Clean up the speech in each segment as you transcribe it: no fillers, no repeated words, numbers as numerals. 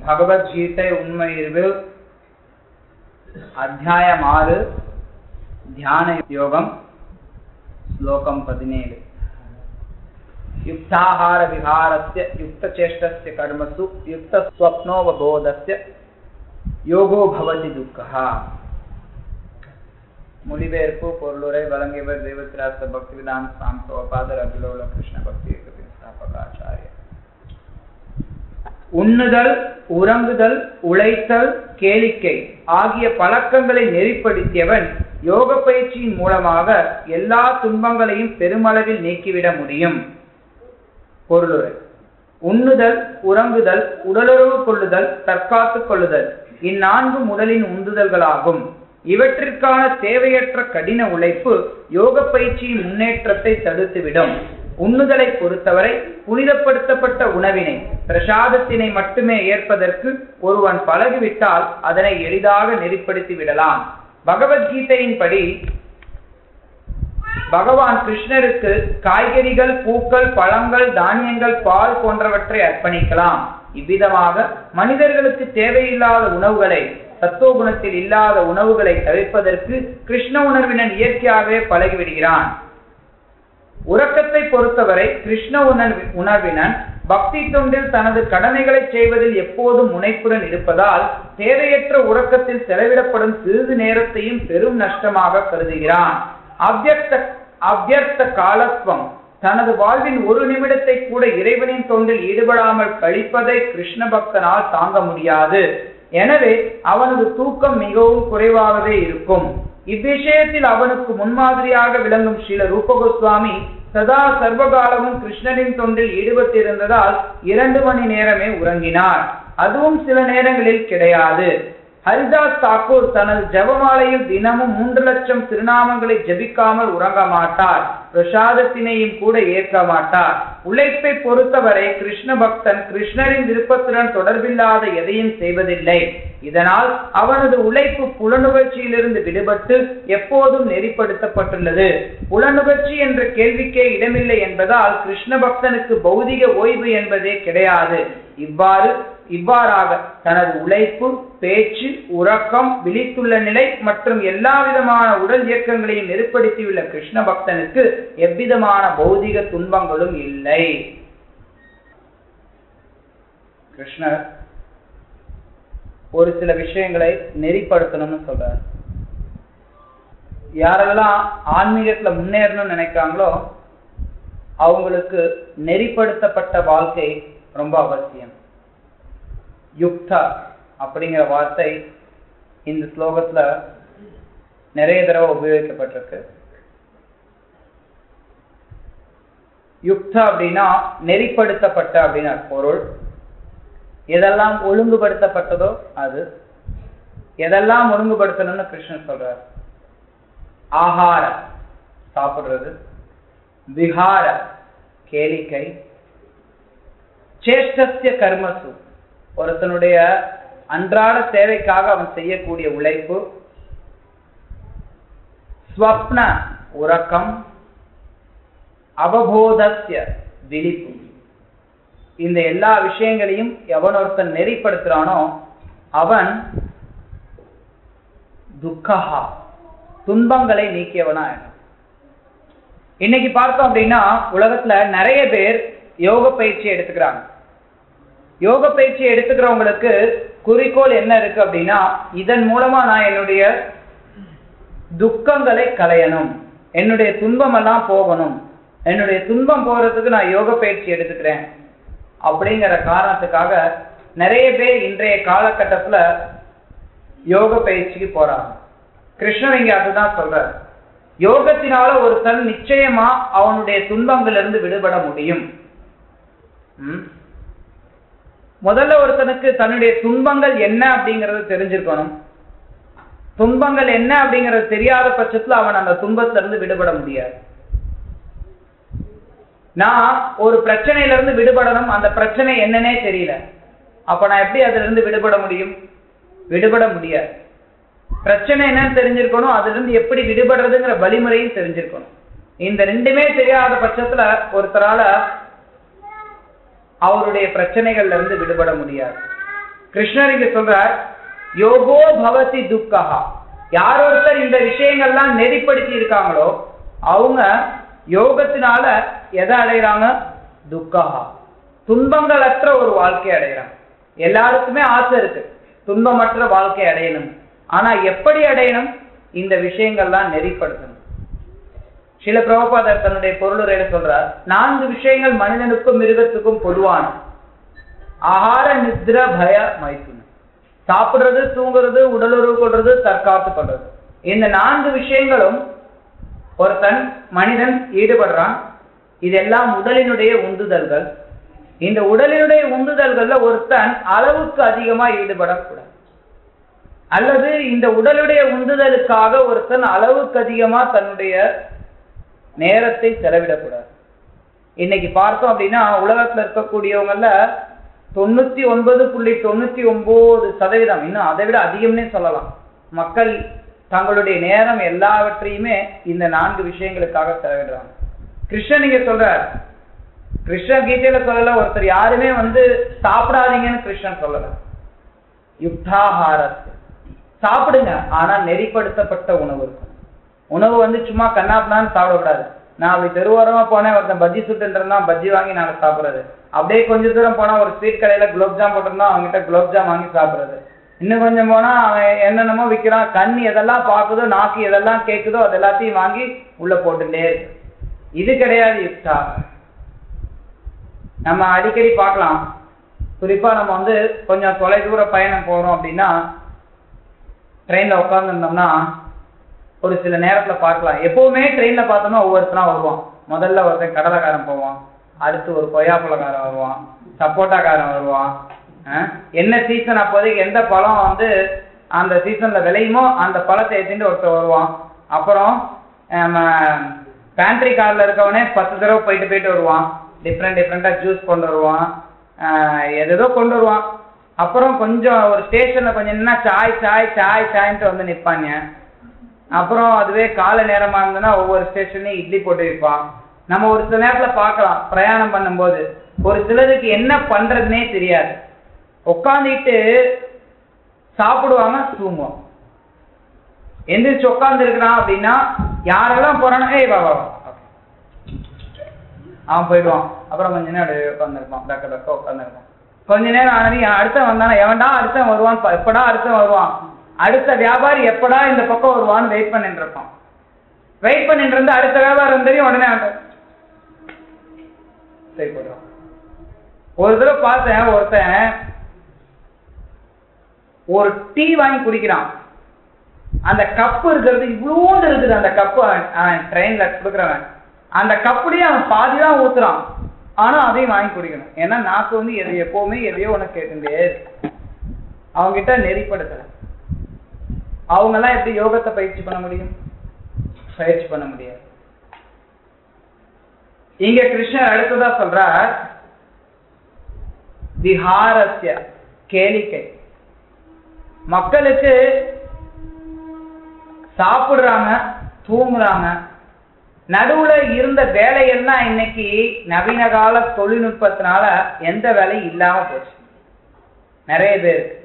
பகவத்கீதை உண்மையில் அத்தியாயம் 6 தியான யோகம் ஸ்லோகம் 17 யுக்தாஹார விஹாரஸ்ய யுக்த சேஷ்டஸ்ய கர்மசு யுக்த ஸ்வப்னோவபோதஸ்ய யோகோ பவதி துக்கஹா. மொழிபெயர்ப்பு பொருளுரை வழங்கியவர் தேவத்ராச பக்திவேதாந்த சுவாமி பிரபுபாதர் அகிலோல கிருஷ்ண பக்தி இயக்கத்தின் ஸ்தாபகாச்சாரியர். உண்ணுதல், உறங்குதல், உழைத்தல், கேளிக்கை ஆகிய பழக்கங்களை நெறிப்படுத்தியவன் யோக பயிற்சியின் மூலமாக எல்லா துன்பங்களையும் பெருமளவில் நீக்கிவிட முடியும். பொருளுரை: உண்ணுதல், உறங்குதல், உடலுறவு கொள்ளுதல், தற்காத்துக் கொள்ளுதல் இந்நான்கும் உடலின் உந்துதல்களாகும். இவற்றிற்கான தேவையற்ற கடின உழைப்பு யோக பயிற்சியின் முன்னேற்றத்தை தடுத்துவிடும். உண்ணுதலை பொறுத்தவரை புனிதப்படுத்தப்பட்ட உணவினை, பிரசாதத்தினை மட்டுமே ஏற்பதற்கு ஒருவன் பழகிவிட்டால் அதனை எளிதாக நெறிப்படுத்தி விடலாம். பகவத்கீதையின் படி பகவான் கிருஷ்ணருக்கு காய்கறிகள், பூக்கள், பழங்கள், தானியங்கள், பால் போன்றவற்றை அர்ப்பணிக்கலாம். இவ்விதமாக மனிதர்களுக்கு தேவையில்லாத உணவுகளை, சத்துவகுணத்தில் இல்லாத உணவுகளை தவிர்ப்பதற்கு கிருஷ்ண உணர்வினன் இயற்கையாகவே பழகிவிடுகிறான். உறக்கத்தை பொறுத்தவரை கிருஷ்ண உணர்வினன் பக்தி தொண்டில் தனது கடமைகளை செய்வதில் எப்போதும் முனைப்புடன் இருப்பதால் தேவையற்ற உறக்கத்தில் செலவிடப்படும் சிறிது நேரத்தையும் பெரும் நஷ்டமாக கருதுகிறான். அவ்யர்த்த காலத்துவம் தனது வாழ்வின் ஒரு நிமிடத்தை கூட இறைவனின் தொண்டில் ஈடுபடாமல் கழிப்பதை கிருஷ்ண பக்தனால் தாங்க முடியாது. எனவே அவனது தூக்கம் மிகவும் குறைவாகவே இருக்கும். இவ்விஷயத்தில் அவனுக்கு முன்மாதிரியாக விளங்கும் ஸ்ரீல ரூப கோஸ்வாமி சதா சர்வகாலமும் கிருஷ்ணரின் தொண்டில் ஈடுபட்டிருந்ததால் 2 மணி நேரமே உறங்கினார். அதுவும் சில நேரங்களில் கிடையாது. ஹரிதாஸ் தாக்கூர் தனது ஜபமாலையில் தினமும் 3 லட்சம் திருநாமங்களை ஜபிக்காமல் உறங்க மாட்டார். பிரசாதத்தினையும் கூட ஏற்க மாட்டார். உழைப்பை பொறுத்தவரை கிருஷ்ண பக்தன் கிருஷ்ணரின் விருப்பத்துடன் தொடர்பில்லாத எதையும் செய்வதில்லை. இதனால் அவனது உழைப்பு புலனுகர்ச்சியிலிருந்து விடுபட்டு எப்போதும் நெறிப்படுத்தப்பட்டுள்ளது. புலனுகர்ச்சி என்ற கேள்விக்கே இடமில்லை என்பதால் கிருஷ்ண பக்தனுக்கு பௌதிக ஓய்வு என்பதே கிடையாது. இவ்வாறாக தனது உழைப்பு, பேச்சு, உறக்கம், விழித்துள்ள நிலை மற்றும் எல்லா விதமான உடல் இயக்கங்களையும் நெறிப்படுத்தியுள்ள கிருஷ்ண பக்தனுக்கு எவ்விதமான பௌதிக துன்பங்களும் இல்லை. கிருஷ்ணர் ஒரு சில விஷயங்களை நெறிப்படுத்தணும்னு சொல்றார். யாரெல்லாம் ஆன்மீகத்துல முன்னேறணும்னு நினைக்கிறாங்களோ அவங்களுக்கு நெறிப்படுத்தப்பட்ட வாழ்க்கை ரொம்ப அவசியம். யுக்தா அப்படிங்கிற வார்த்தை இந்த ஸ்லோகத்துல நிறைய தடவை உபயோகிக்கப்பட்டிருக்கு. யுக்தா அப்படின்னா நெறிப்படுத்தப்பட்ட அப்படின்னு பொருள். எதெல்லாம் ஒழுங்குபடுத்தப்பட்டதோ அது. எதெல்லாம் ஒழுங்குபடுத்தணும்னு கிருஷ்ணன் சொல்றார். ஆகார சாப்பிடுறது, விஹார கேளிக்கை, சேஷ்டஸ்ய கர்மசு ஒருத்தனுடைய அன்றாட சேவைக்காக அவன் செய்யக்கூடிய உழைப்பு, ஸ்வப்ன உறக்கம், அவபோதஸ்ய விழிப்பு. இந்த எல்லா விஷயங்களையும் எவன் ஒருத்தன் நெறிப்படுத்துறானோ அவன் துக்கஹா துன்பங்களை நீக்கியவனா. இன்னைக்கு பார்த்தோம் அப்படின்னா உலகத்துல நிறைய பேர் யோக பயிற்சி எடுத்துக்கிறாங்க. யோக பயிற்சி எடுத்துக்கிறவங்களுக்கு குறிக்கோள் என்ன இருக்கு அப்படின்னா, இதன் மூலமா நான் என்னுடைய துக்கங்களை களையணும், என்னுடைய துன்பம் எல்லாம் போகணும், என்னுடைய துன்பம் போறதுக்கு நான் யோக பயிற்சி எடுத்துக்கிறேன் அப்படிங்கிற காரணத்துக்காக நிறைய பேர் இன்றைய காலகட்டத்துல யோக பயிற்சிக்கு போறாங்க. கிருஷ்ணர் இங்க அதுதான் சொல்றார். யோகத்தினால ஒருத்தன் நிச்சயமா அவனுடைய துன்பங்களிலிருந்து விடுபட முடியும். முதல்ல ஒருத்தனுக்கு தன்னுடைய துன்பங்கள் என்ன அப்படிங்கறது தெரிஞ்சிருக்கணும். துன்பங்கள் என்ன அப்படிங்கறது தெரியாத பட்சத்துல அவன் அந்த துன்பத்துல இருந்து விடுபட முடியாது. நான் ஒரு பிரச்சனையில இருந்து விடுபடணும், அந்த பிரச்சனை என்னன்னே தெரியல, அப்ப நான் எப்படி அதுல இருந்து விடுபட முடியும்? விடுபட முடியாது. பிரச்சனை என்னன்னு தெரிஞ்சிருக்கணும், அதுல இருந்து எப்படி விடுபடுறதுங்கிற வழிமுறையும் தெரிஞ்சிருக்கணும். இந்த ரெண்டுமே தெரியாத பட்சத்துல ஒருத்தரால அவருடைய பிரச்சனைகள்ல இருந்து விடுபட முடியாது. கிருஷ்ணர் இங்க சொல்றார், யோகோ பவதி துக்கஹா. யார் ஒருத்தர் இந்த விஷயங்கள்லாம் நெறிப்படுத்தி இருக்காங்களோ அவங்க யோகத்தினால எதை அடைகிறாங்க? துக்கஹா, துன்பங்களற்ற ஒரு வாழ்க்கை அடைகிறாங்க. எல்லாருக்குமே ஆசை இருக்கு துன்பமற்ற வாழ்க்கை அடையணும். ஆனா எப்படி அடையணும்? இந்த விஷயங்கள்லாம் நெறிப்படுத்தணும். சில பிரபுபாதர் தன்னுடைய பொருளுரையில சொல்றார், 4 விஷயங்கள் மனிதனுக்கும் மிருகத்துக்கும் பொதுவான: ஆகார, நித்ர, பய, மைதுனம். சாப்பிடுறது, தூங்குறது, உடலுறவு கொள்றது, தற்காத்து கொள்றது. இந்த 4 விஷயங்களும் ஒருத்தன் மனிதன் ஈடுபடுறான். இதெல்லாம் உடலினுடைய உந்துதல்கள். இந்த உடலினுடைய உந்துதல்கள்ல ஒருத்தன் அளவுக்கு அதிகமா ஈடுபடக்கூடாது, அல்லது இந்த உடலுடைய உந்துதலுக்காக ஒருத்தன் அளவுக்கு அதிகமா தன்னுடைய நேரத்தை செலவிடக்கூடாது. இன்னைக்கு பார்த்தோம் அப்படின்னா உலகத்துல இருக்கக்கூடியவங்கள 99.99%, இன்னும் அதை விட அதிகம்னே சொல்லலாம், மக்கள் தங்களுடைய நேரம் எல்லாவற்றையுமே இந்த 4 விஷயங்களுக்காக செலவிடுறாங்க. கிருஷ்ணன் இங்க சொல்றார், கிருஷ்ணன் கீதையில சொல்லல, ஒருத்தர் யாருமே சாப்பிடாதீங்கன்னு கிருஷ்ணன் சொல்லல. யுக்தாஹாரத், சாப்பிடுங்க, ஆனா நெறிப்படுத்தப்பட்ட உணவு இருக்கும். உணவு சும்மா கண்ணாப்பினான்னு சாப்பிடக்கூடாது. நான் அப்படி தெருவோரமா போனேன், ஒருத்தன் பஜ்ஜி சுட்டுருந்தான், பஜ்ஜி வாங்கி நாங்கள் சாப்பிட்றது. அப்படியே கொஞ்சம் தூரம் போனா ஒரு ஸ்வீட் கடையில குலோப்ஜாம் போட்டிருந்தோம், அவங்ககிட்ட குலோப்ஜாம் வாங்கி சாப்பிட்றது. இன்னும் கொஞ்சம் போனா அவன் என்னென்னமோ விற்கிறான், கண் எதெல்லாம் பார்க்குதோ, நாக்கு எதெல்லாம் கேட்குதோ அது எல்லாத்தையும் வாங்கி உள்ள போட்டுட்டே இருக்கு. இது கிடையாது யுக்தா. நம்ம அடிக்கடி பார்க்கலாம், குறிப்பா நம்ம கொஞ்சம் தொலைதூர பயணம் போறோம் அப்படின்னா ட்ரெயின்ல உட்காந்துருந்தோம்னா ஒரு சில நேரத்துல பார்க்கலாம். எப்பவுமே ட்ரெயின்ல பார்த்தோம்னா ஒவ்வொருத்தனா வருவான். முதல்ல ஒருத்தன் கடலைக்காரன் போவான், அடுத்து ஒரு கொய்யாப்பழக்காரன் வருவான், சப்போட்டாக்காரன் வருவான். என்ன சீசன் அப்போதைக்கு எந்த பழம் அந்த சீசன்ல விளையுமோ அந்த பழத்தை எடுத்துட்டு ஒருத்தர் வருவான். அப்புறம் பேண்ட்ரி கார்ல இருக்கவனே 10 தடவை போயிட்டு வருவான், டிஃப்ரெண்டா ஜூஸ் கொண்டு வருவான், எதோ கொண்டு வருவான். அப்புறம் கொஞ்சம் ஒரு ஸ்டேஷன்ல கொஞ்சம் என்ன சாய்ன்ட்டு நிற்பாங்க. அப்புறம் அதுவே காலை நேரமா இருந்ததுன்னா ஒவ்வொரு ஸ்டேஷன்லயும் இட்லி போட்டு வைப்பான். நம்ம ஒரு சில நேரத்துல பார்க்கலாம், பிரயாணம் பண்ணும்போது ஒரு சிலருக்கு என்ன பண்றதுன்னே தெரியாது, உட்காந்துட்டு சாப்பிடுவாங்க, தூங்குவாங்க. எந்திரிச்சு உட்கார்ந்து இருக்கிறான் அப்படின்னா யாரெல்லாம் போறானோ ஏய் வா அவன் போயிடுவான். அப்புறம் கொஞ்ச நேரம் அப்படியே உட்காந்துருப்பான், டக்க உட்காந்துருப்பான். கொஞ்ச நேரம் ஆனது அடுத்த வந்தானா, எவன்டா அடுத்த வருவான், எப்படா அடுத்த வருவான், அடுத்த வியாபாரி எப்படா இந்த பக்கம் வருவான்னு வெயிட் பண்ணிட்டு இருப்பான். வெயிட் பண்ணிட்டு இருந்து அடுத்த வியாபாரம் தெரியும், உடனே சரி போடுறான். ஒரு தடவை பார்த்தேன், ஒருத்தன் ஒரு டீ வாங்கி குடிக்கிறான். அந்த கப்பு இருக்கிறது இவ்வளோண்டு இருக்குது, அந்த கப்பு ட்ரெயின்ல கொடுக்குறவன் அந்த கப்புலயே அவன் பாதிதான் ஊத்துறான். ஆனா அதையும் வாங்கி குடிக்கணும். ஏன்னா நாக்கு எப்பவுமே எதையோ உனக்கு கேட்டுட்டே இருக்கு. அவங்கிட்ட நெறிப்படுத்தல. அவங்க எல்லாம் எப்படி யோகத்தை பயிற்சி பண்ண முடியும்? பயிற்சி பண்ண முடியாது. இங்க கிருஷ்ணர் அடுத்ததா சொல்றார், விஹாரஸ்ய, கேளிக்கை. மக்களுக்கு சாப்பிடுறாங்க, தூங்குறாங்க, நடுவுல இருந்த வேலையெல்லாம் இன்னைக்கு நவீன கால தொழில்நுட்பத்தினால எந்த வேலையும் இல்லாம போச்சு. நிறைய பேருக்கு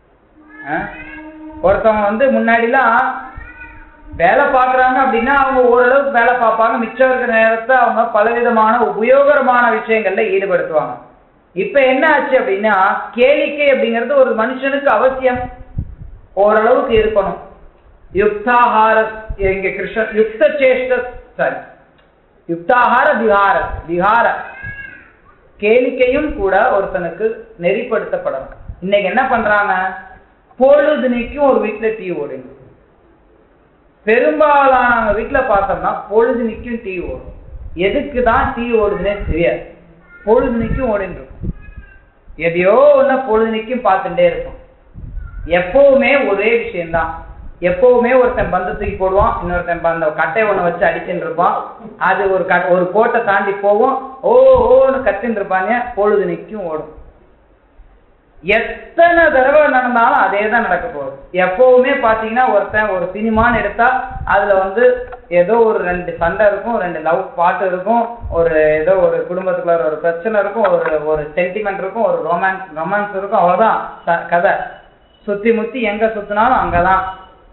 ஒருத்தவங்க முன்னாடிலாம் வேலை பார்க்குறாங்க அப்படின்னா அவங்க ஓரளவுக்கு வேலை பார்ப்பாங்க, மிச்சம் இருக்கிற நேரத்தை அவங்க பலவிதமான உபயோகரமான விஷயங்கள்ல ஈடுபடுத்துவாங்க. இப்ப என்ன ஆச்சு அப்படின்னா, கேளிக்கை அப்படிங்கிறது ஒரு மனுஷனுக்கு அவசியம், ஓரளவுக்கு இருக்கணும். யுக்தாஹார, இங்க கிருஷ்ண யுக்த சேஷ்ட, சாரி யுக்தாஹார விஹார கேளிக்கையும் கூட ஒருத்தனுக்கு நெறிப்படுத்தப்படணும். இன்னைக்கு என்ன பண்றாங்க, பொழுதுனைக்கும் ஒரு வீட்டுல டீ ஓடுங்க. பெரும்பாலான வீட்டுல பார்த்தோம்னா பொழுதுனைக்கும் டீ ஓடும். எதுக்குதான் டீ ஓடுதுன்னே தெரியாது, பொழுதுனைக்கும் ஓடின்னு இருக்கும். எதையோ ஒண்ணு பொழுதுனைக்கும் பார்த்துட்டே இருக்கும். எப்பவுமே ஒரே விஷயம்தான். எப்பவுமே ஒருத்தன் பந்து தூக்கி போடுவான், இன்னொருத்தன் அந்த கட்டை ஒண்ணு வச்சு அடிச்சுட்டு இருப்பான். அது ஒரு கோட்டை தாண்டி போவோம், ஓன்னு கத்தின்னு இருப்பாங்க, பொழுதுனைக்கும் ஓடும். எத்தனை தடவை நடந்தாலும் அதே தான் நடக்க போகுது. எப்பவுமே பாத்தீங்கன்னா ஒருத்தன் ஒரு சினிமான்னு எடுத்தா அதுல வந்து ஏதோ ஒரு 2 சண்டை இருக்கும், 2 லவ் பாட்டு இருக்கும், ஒரு ஏதோ ஒரு குடும்பத்துக்குள்ள ஒரு பிரச்சனை இருக்கும், ஒரு சென்டிமெண்ட் இருக்கும், ஒரு ரொமான்ஸ் இருக்கும், அவ்வளவுதான் கதை. சுத்தி முத்தி எங்க சுத்தினாலும் அங்கதான்.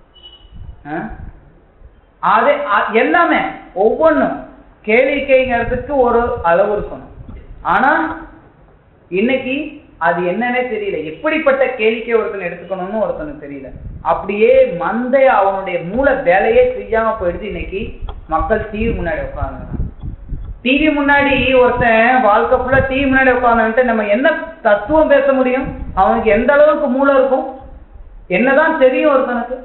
அது எல்லாமே ஒவ்வொன்றும் கேளிக்கைங்கிறதுக்கு ஒரு அளவு இருக்கணும். ஆனா இன்னைக்கு அது என்னன்னே தெரியல. எப்படிப்பட்ட கேளிக்கை ஒருத்தன் எடுத்துக்கணும்னு ஒருத்தனுக்கு தெரியல. அப்படியே மந்தைய அவனுடைய மூல வேலையே செய்யாம போயிடுது. இன்னைக்கு மக்கள் டிவி முன்னாடி உட்காந்து, டிவி முன்னாடி ஒருத்தன் வாழ்க்கை ஃபுல்லா டிவி முன்னாடி உட்காந்துட்டு நம்ம என்ன தத்துவம் பேச முடியும்? அவனுக்கு எந்த அளவுக்கு மூளை இருக்கும்? என்னதான் தெரியும் ஒருத்தனுக்கு?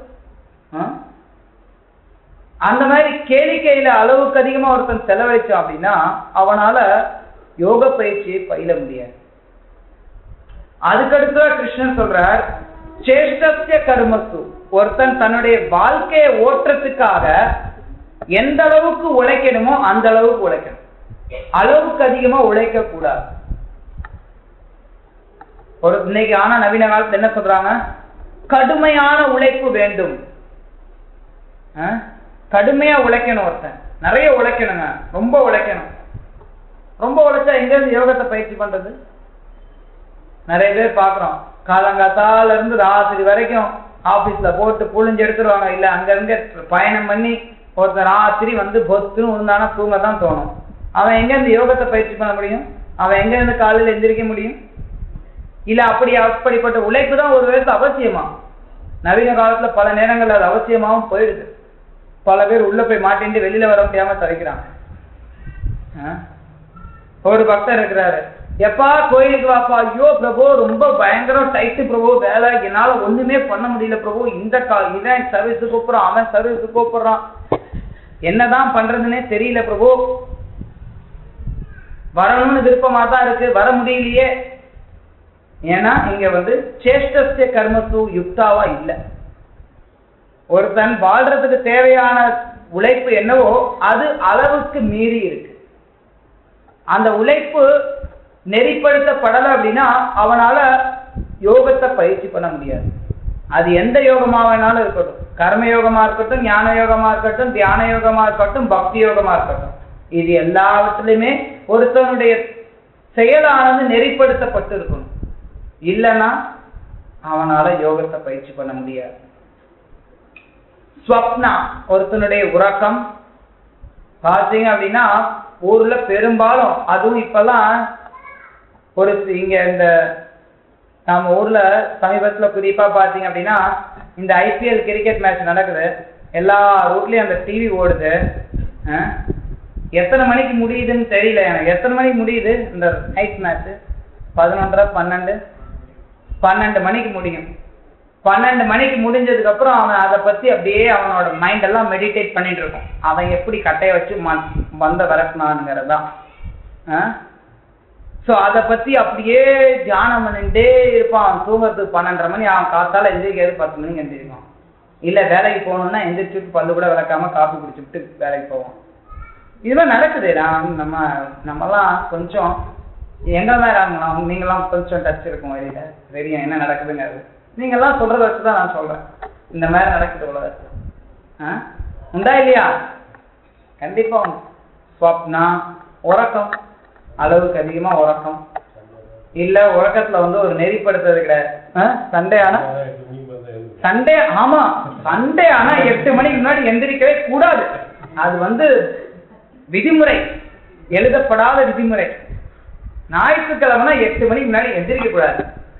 அந்த மாதிரி கேளிக்கையில அளவுக்கு அதிகமா ஒருத்தன் செலவழிச்சான் அப்படின்னா அவனால யோக பயிற்சியை பயில முடியாது. அதுக்கடுத்து கிருஷ்ணன் சொல்றார், சேஷ்டஸ்ய கர்மசு, ஒருத்தன் தன்னுடைய வாழ்க்கையை ஓட்டுறதுக்காக எந்த அளவுக்கு உழைக்கணுமோ அந்த அளவுக்கு உழைக்கணும். அளவுக்கு அதிகமா உழைக்க கூடாது. ஒரு இன்னைக்கு ஆனா நவீன காலத்துல என்ன சொல்றாங்க, கடுமையான உழைப்பு வேண்டும். கடுமையா உழைக்கணும், ஒருத்தன் நிறைய உழைக்கணுங்க, ரொம்ப உழைக்கணும். ரொம்ப உழைச்சா எங்க இருந்து யோகத்தை பயிற்சி பண்றது? நிறைய பேர் பாக்குறோம், காலங்காத்தால இருந்து ராத்திரி வரைக்கும் ஆபீஸ்ல போட்டு புழிஞ்சு எடுத்துருவாங்க. இல்ல அங்க பயணம் பண்ணி ஒருத்தர் ராத்திரி வந்து பொத்துன்னு இருந்தானா தூங்க தான் தோணும். அவன் எங்க இருந்து யோகத்தை பயிற்சி பண்ண முடியும்? அவன் எங்க இருந்து காலையில எந்திரிக்க முடியும்? இல்ல அப்படிப்பட்ட உழைப்பு தான் ஒரு வேலை அவசியமா? நவீன காலத்துல பல நேரங்கள் அது அவசியமாவும் போயிடுது. பல பேர் உள்ள போய் மாட்டிட்டு வெளியில வர முடியாம தவிக்கிறாங்க. ஒரு பக்தர் இருக்கிறாரு, எப்பா கோயிலுக்கு வாப்பா, ஐயோ பிரபு ரொம்ப பயங்கரம் டைட்டு பிரபு, வேலை என்னால ஒண்ணுமே பண்ண முடியல பிரபு, இவன் சர்வீஸுக்கு கூப்பிடுறான், அவன் சர்வீஸுக்கு கூப்பிடுறான், என்னதான் பண்றதுன்னே தெரியல பிரபு, வரணும்னு விருப்பமா தான் இருக்கு, வர முடியலையே. ஏன்னா இங்க வந்து சேஷ்டஸ்ய கர்மசு யுக்தாவா இல்ல. ஒருத்தன் வாழ்றதுக்கு தேவையான உழைப்பு என்னவோ அது அளவுக்கு மீறி இருக்கு. அந்த உழைப்பு நெறிப்படுத்தப்படலை அப்படின்னா அவனால யோகத்தை பயிற்சி பண்ண முடியாது. அது எந்த யோகமா வேணாலும் இருக்கட்டும், கர்ம யோகமா இருக்கட்டும், ஞான யோகமா இருக்கட்டும், தியான யோகமா இருக்கட்டும், பக்தி யோகமா இருக்கட்டும், இது எல்லாவற்றிலுமே ஒருத்தனுடைய செயலானது நெறிப்படுத்தப்பட்டு இருக்கணும். இல்லைன்னா அவனால யோகத்தை பயிற்சி பண்ண முடியாது. ஸ்வப்னா, ஒருத்தனுடைய உறக்கம் பார்த்தீங்க அப்படின்னா ஊர்ல பெரும்பாலும், அதுவும் இப்பெல்லாம் ஒரு இங்க இந்த நம்ம ஊர்ல சமீபத்துல குறிப்பா பாத்தீங்க அப்படின்னா இந்த IPL கிரிக்கெட் மேட்ச் நடக்குது, எல்லா ரூட்லயும் அந்த டிவி ஓடுது. எத்தனை மணிக்கு முடியுதுன்னு தெரியல எனக்கு. எத்தனை மணிக்கு முடியுது இந்த நைட் மேட்ச்? 11:30 12 மணிக்கு முடியும். 12 மணிக்கு முடிஞ்சதுக்கு அப்புறம் அவன் அதை பத்தி அப்படியே அவனோட மைண்ட் எல்லாம் மெடிடேட் பண்ணிட்டு இருக்கும். அவன் எப்படி கட்டையை வச்சு வந்த விரட்டினான்ங்கிறதான். ஸோ அதை பத்தி அப்படியே தியானம் பண்ணிட்டே இருப்பான். அவன் தூங்குறதுக்கு 12:30 மணி, அவன் காத்தால எந்திரிக்கிறது 10 மணிக்கு எந்திரிப்பான். இல்ல வேலைக்கு போகணும்னா எந்திரிச்சுட்டு பல்லு கூட விளக்காம காஃபி குடிச்சுட்டு வேலைக்கு போவான். இதெல்லாம் நடக்குது. நம்மலாம் கொஞ்சம் எங்க தான் நீங்களாம் கொஞ்சம் டச் இருக்கும், வெளியில தெரியும் என்ன நடக்குதுங்கிறது. நீங்கெல்லாம் சொல்றத வச்சுதான் நான் சொல்றேன், இந்த மாதிரி நடக்குது உலகத்துல. உண்டா இல்லையா? கண்டிப்பா உண்டு. ஸ்வப்னா, உறக்கம், அளவுக்கு அதிகமா உறக்கம் இல்ல, உறக்கத்துல வந்து ஒரு நெறிப்படுத்துறது கிடையாது. சண்டே ஆனா 8 மணிக்கு முன்னாடி எந்திரிக்கவே கூடாது. அது வந்து விதிமுறை, எழுதப்படாத விதிமுறை. ஞாயிற்றுக்கிழமை 8 மணிக்கு முன்னாடி எந்திரிக்க கூடாது.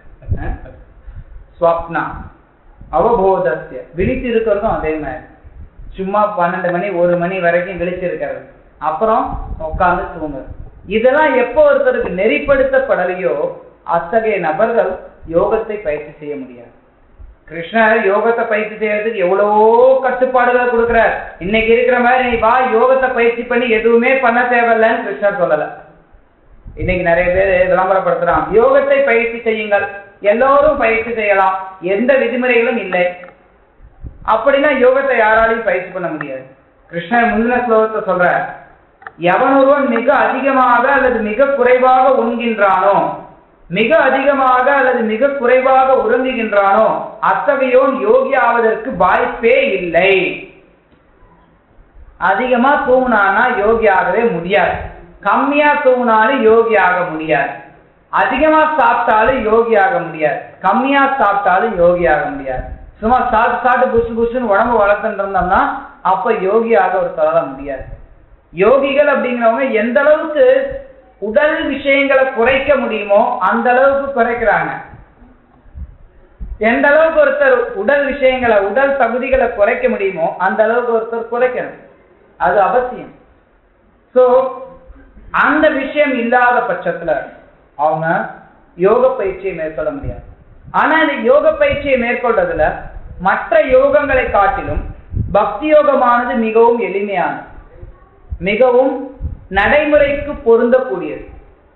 ஸ்வப்னா அவபோதஸ்ய, விழித்து இருக்கிறதும் அதே மாதிரி. சும்மா 12 மணி 1 மணி வரைக்கும் விழித்து இருக்கிறது, அப்புறம் உட்கார்ந்து தூங்குறது. இதெல்லாம் எப்போ ஒருத்தருக்கு நெறிப்படுத்தப்படலையோ அத்தகைய நபர்கள் யோகத்தை பயிற்சி செய்ய முடியாது. கிருஷ்ணர் யோகத்தை பயிற்சி செய்யறதுக்கு எவ்வளவோ கட்டுப்பாடுகளை கொடுக்கிறார். இன்னைக்கு இருக்கிற மாதிரி நீ வா யோகத்தை பயிற்சி பண்ணி எதுவுமே பண்ண தேவையில்லைன்னு கிருஷ்ணர் சொல்லல. இன்னைக்கு நிறைய பேர் விளம்பரப்படுத்துறான், யோகத்தை பயிற்சி செய்யுங்கள், எல்லோரும் பயிற்சி செய்யலாம், எந்த விதிமுறைகளும் இல்லை. அப்படின்னா யோகத்தை யாராலையும் பயிற்சி பண்ண முடியாது. கிருஷ்ணர் முந்தின ஸ்லோகத்தை சொல்ற, எவன் ஒருவன் மிக அதிகமாக அல்லது மிக குறைவாக உண்கின்றானோ மிக அதிகமாக அல்லது மிக குறைவாக உறங்குகின்றானோ அத்தகையோன் யோகி ஆவதற்கு வாய்ப்பே இல்லை. அதிகமா தூங்கினானா யோகி ஆகவே முடியாது, கம்மியா தூங்கினாலும் யோகி ஆக முடியாது, அதிகமா சாப்பிட்டாலும் யோகி ஆக முடியாது, கம்மியா சாப்பிட்டாலும் யோகி ஆக முடியாது. சும்மா சாப்பிட்டு புசு புசுன்னு உடம்பு வளர்த்துட்டு இருந்தோம்னா அப்ப யோகியாக ஒரு தர முடியாது. யோகிகள் அப்படிங்கிறவங்க எந்த அளவுக்கு உடல் விஷயங்களை குறைக்க முடியுமோ அந்த அளவுக்கு குறைக்கிறாங்க. எந்த அளவுக்கு ஒருத்தர் உடல் விஷயங்களை உடல் தகுதிகளை குறைக்க முடியுமோ அந்த அளவுக்கு ஒருத்தர் குறைக்கணும், அது அவசியம். சோ அந்த விஷயம் இல்லாத பட்சத்துல அவங்க யோக பயிற்சியை மேற்கொள்ள முடியாது. ஆனா இந்த யோக பயிற்சியை மேற்கொள்றதுல மற்ற யோகங்களை காட்டிலும் பக்தி யோகமானது மிகவும் எளிமையானது, மிகவும் நடைமுறைக்கு பொருந்தக்கூடியது.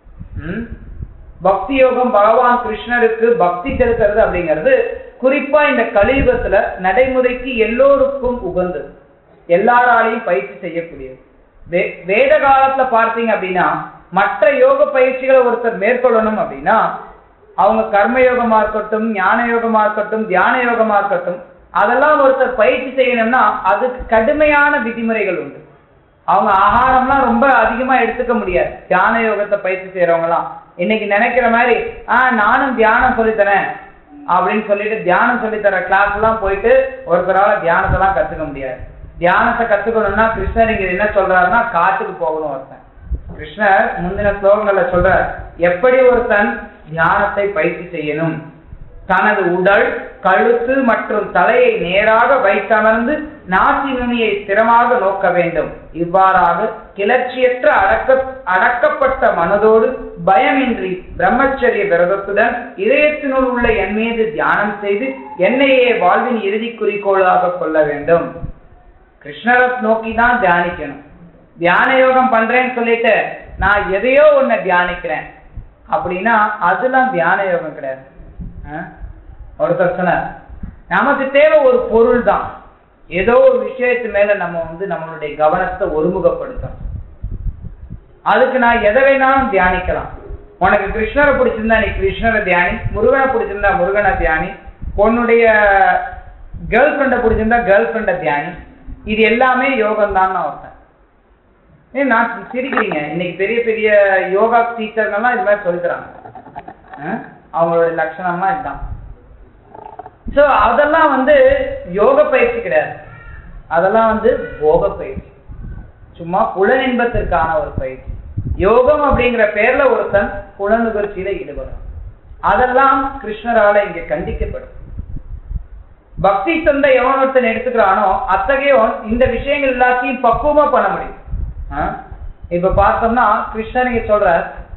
பக்தி யோகம் பகவான் கிருஷ்ணருக்கு பக்தி செலுத்துறது அப்படிங்கிறது குறிப்பா இந்த கலியுகத்துல நடைமுறைக்கு எல்லோருக்கும் உகந்தது, எல்லாராலையும் பயிற்சி செய்யக்கூடியது. வேத காலத்துல பார்த்தீங்க அப்படின்னா மற்ற யோக பயிற்சிகளை ஒருத்தர் மேற்கொள்ளணும் அப்படின்னா அவங்க கர்மயோகமா இருக்கட்டும், ஞான யோகமா இருக்கட்டும், தியான யோகமா இருக்கட்டும், அதெல்லாம் ஒருத்தர் பயிற்சி செய்யணும்னா அதுக்கு கடுமையான விதிமுறைகள் உண்டு. அவங்க ஆகாரம்லாம் ரொம்ப அதிகமா எடுத்துக்க முடியாது. தியான யோகத்தை பயிற்சி செய்யறவங்கலாம் இன்னைக்கு நினைக்கிற மாதிரி நானும் தியானம் சொல்லித்தரேன் அப்படின்னு சொல்லிட்டு தியானம் சொல்லித்தர கிளாஸ் எல்லாம் போயிட்டு ஒருத்தரால தியானத்தெல்லாம் கத்துக்க முடியாது. தியானத்தை கத்துக்கணும்னா கிருஷ்ணர் இங்க என்ன சொல்றாருன்னா காட்டுக்கு போகணும். ஒருத்தன் கிருஷ்ணர் முந்தின ஸ்லோகங்கள்ல சொல்ற எப்படி ஒருத்தன் தியானத்தை பயிற்சி செய்யணும், தனது உடல் கழுத்து மற்றும் தலையை நேராக வைத்தமர்ந்து நாசி நுனியை ஸ்திரமாக நோக்க வேண்டும். இவ்வாறாக கிளர்ச்சியற்ற அடக்கப்பட்ட மனதோடு பயமின்றி பிரம்மச்சரிய விரதத்துடன் இதயத்தினுள் உள்ள என் மீது தியானம் செய்து என்னையே வாழ்வின் இறுதி குறிக்கோளாக கொள்ள வேண்டும். கிருஷ்ணரை நோக்கி தான் தியானிக்கணும். தியான யோகம் பண்றேன்னு சொல்லிட்டு நான் எதையோ ஒன்ன தியானிக்கிறேன் அப்படின்னா அதெல்லாம் தியான யோகம் கிடையாது. ஒருத்தர் சொன்னார், நமக்கு தேவை ஒரு பொருள் தான், ஏதோ ஒரு விஷயத்து மேல நம்ம நம்மளுடைய கவனத்தை ஒருமுகப்படுத்தணும். அதுக்கு நான் எதை வேணாலும் தியானிக்கலாம். உனக்கு கிருஷ்ணரை பிடிச்சிருந்தா நீ கிருஷ்ணரை தியானி, முருகனை பிடிச்சிருந்தா முருகனை தியானி, உன்னுடைய கேர்ள் ஃப்ரெண்டை பிடிச்சிருந்தா கேர்ள் ஃப்ரெண்டை தியானி. இது எல்லாமே யோகம் தான். ஒருத்தன் நான் சிரிக்கிறீங்க, இன்னைக்கு பெரிய பெரிய யோகா டீச்சர்கள்லாம் இது மாதிரி சொல்லித்தராங்க. அவங்களுடைய லட்சணம்லாம் இதுதான். ஸோ அதெல்லாம் யோக பயிற்சி கிடையாது, அதெல்லாம் போக பயிற்சி, சும்மா புலன் இன்பத்திற்கான ஒரு பயிற்சி. யோகம் அப்படிங்கிற பேர்ல ஒருத்தன் புலனுகர்ச்சியில ஈடுபடும், அதெல்லாம் கிருஷ்ணரால இங்க கண்டிக்கப்படும். பக்தி தந்தை எவன் ஒருத்தன் எடுத்துக்கிறானோ அத்தகையவன் இந்த விஷயங்கள் எல்லாத்தையும் பக்குவமா பண்ண முடியும். இப்ப பார்த்தோம்னா கிருஷ்ணர் இங்க சொல்ற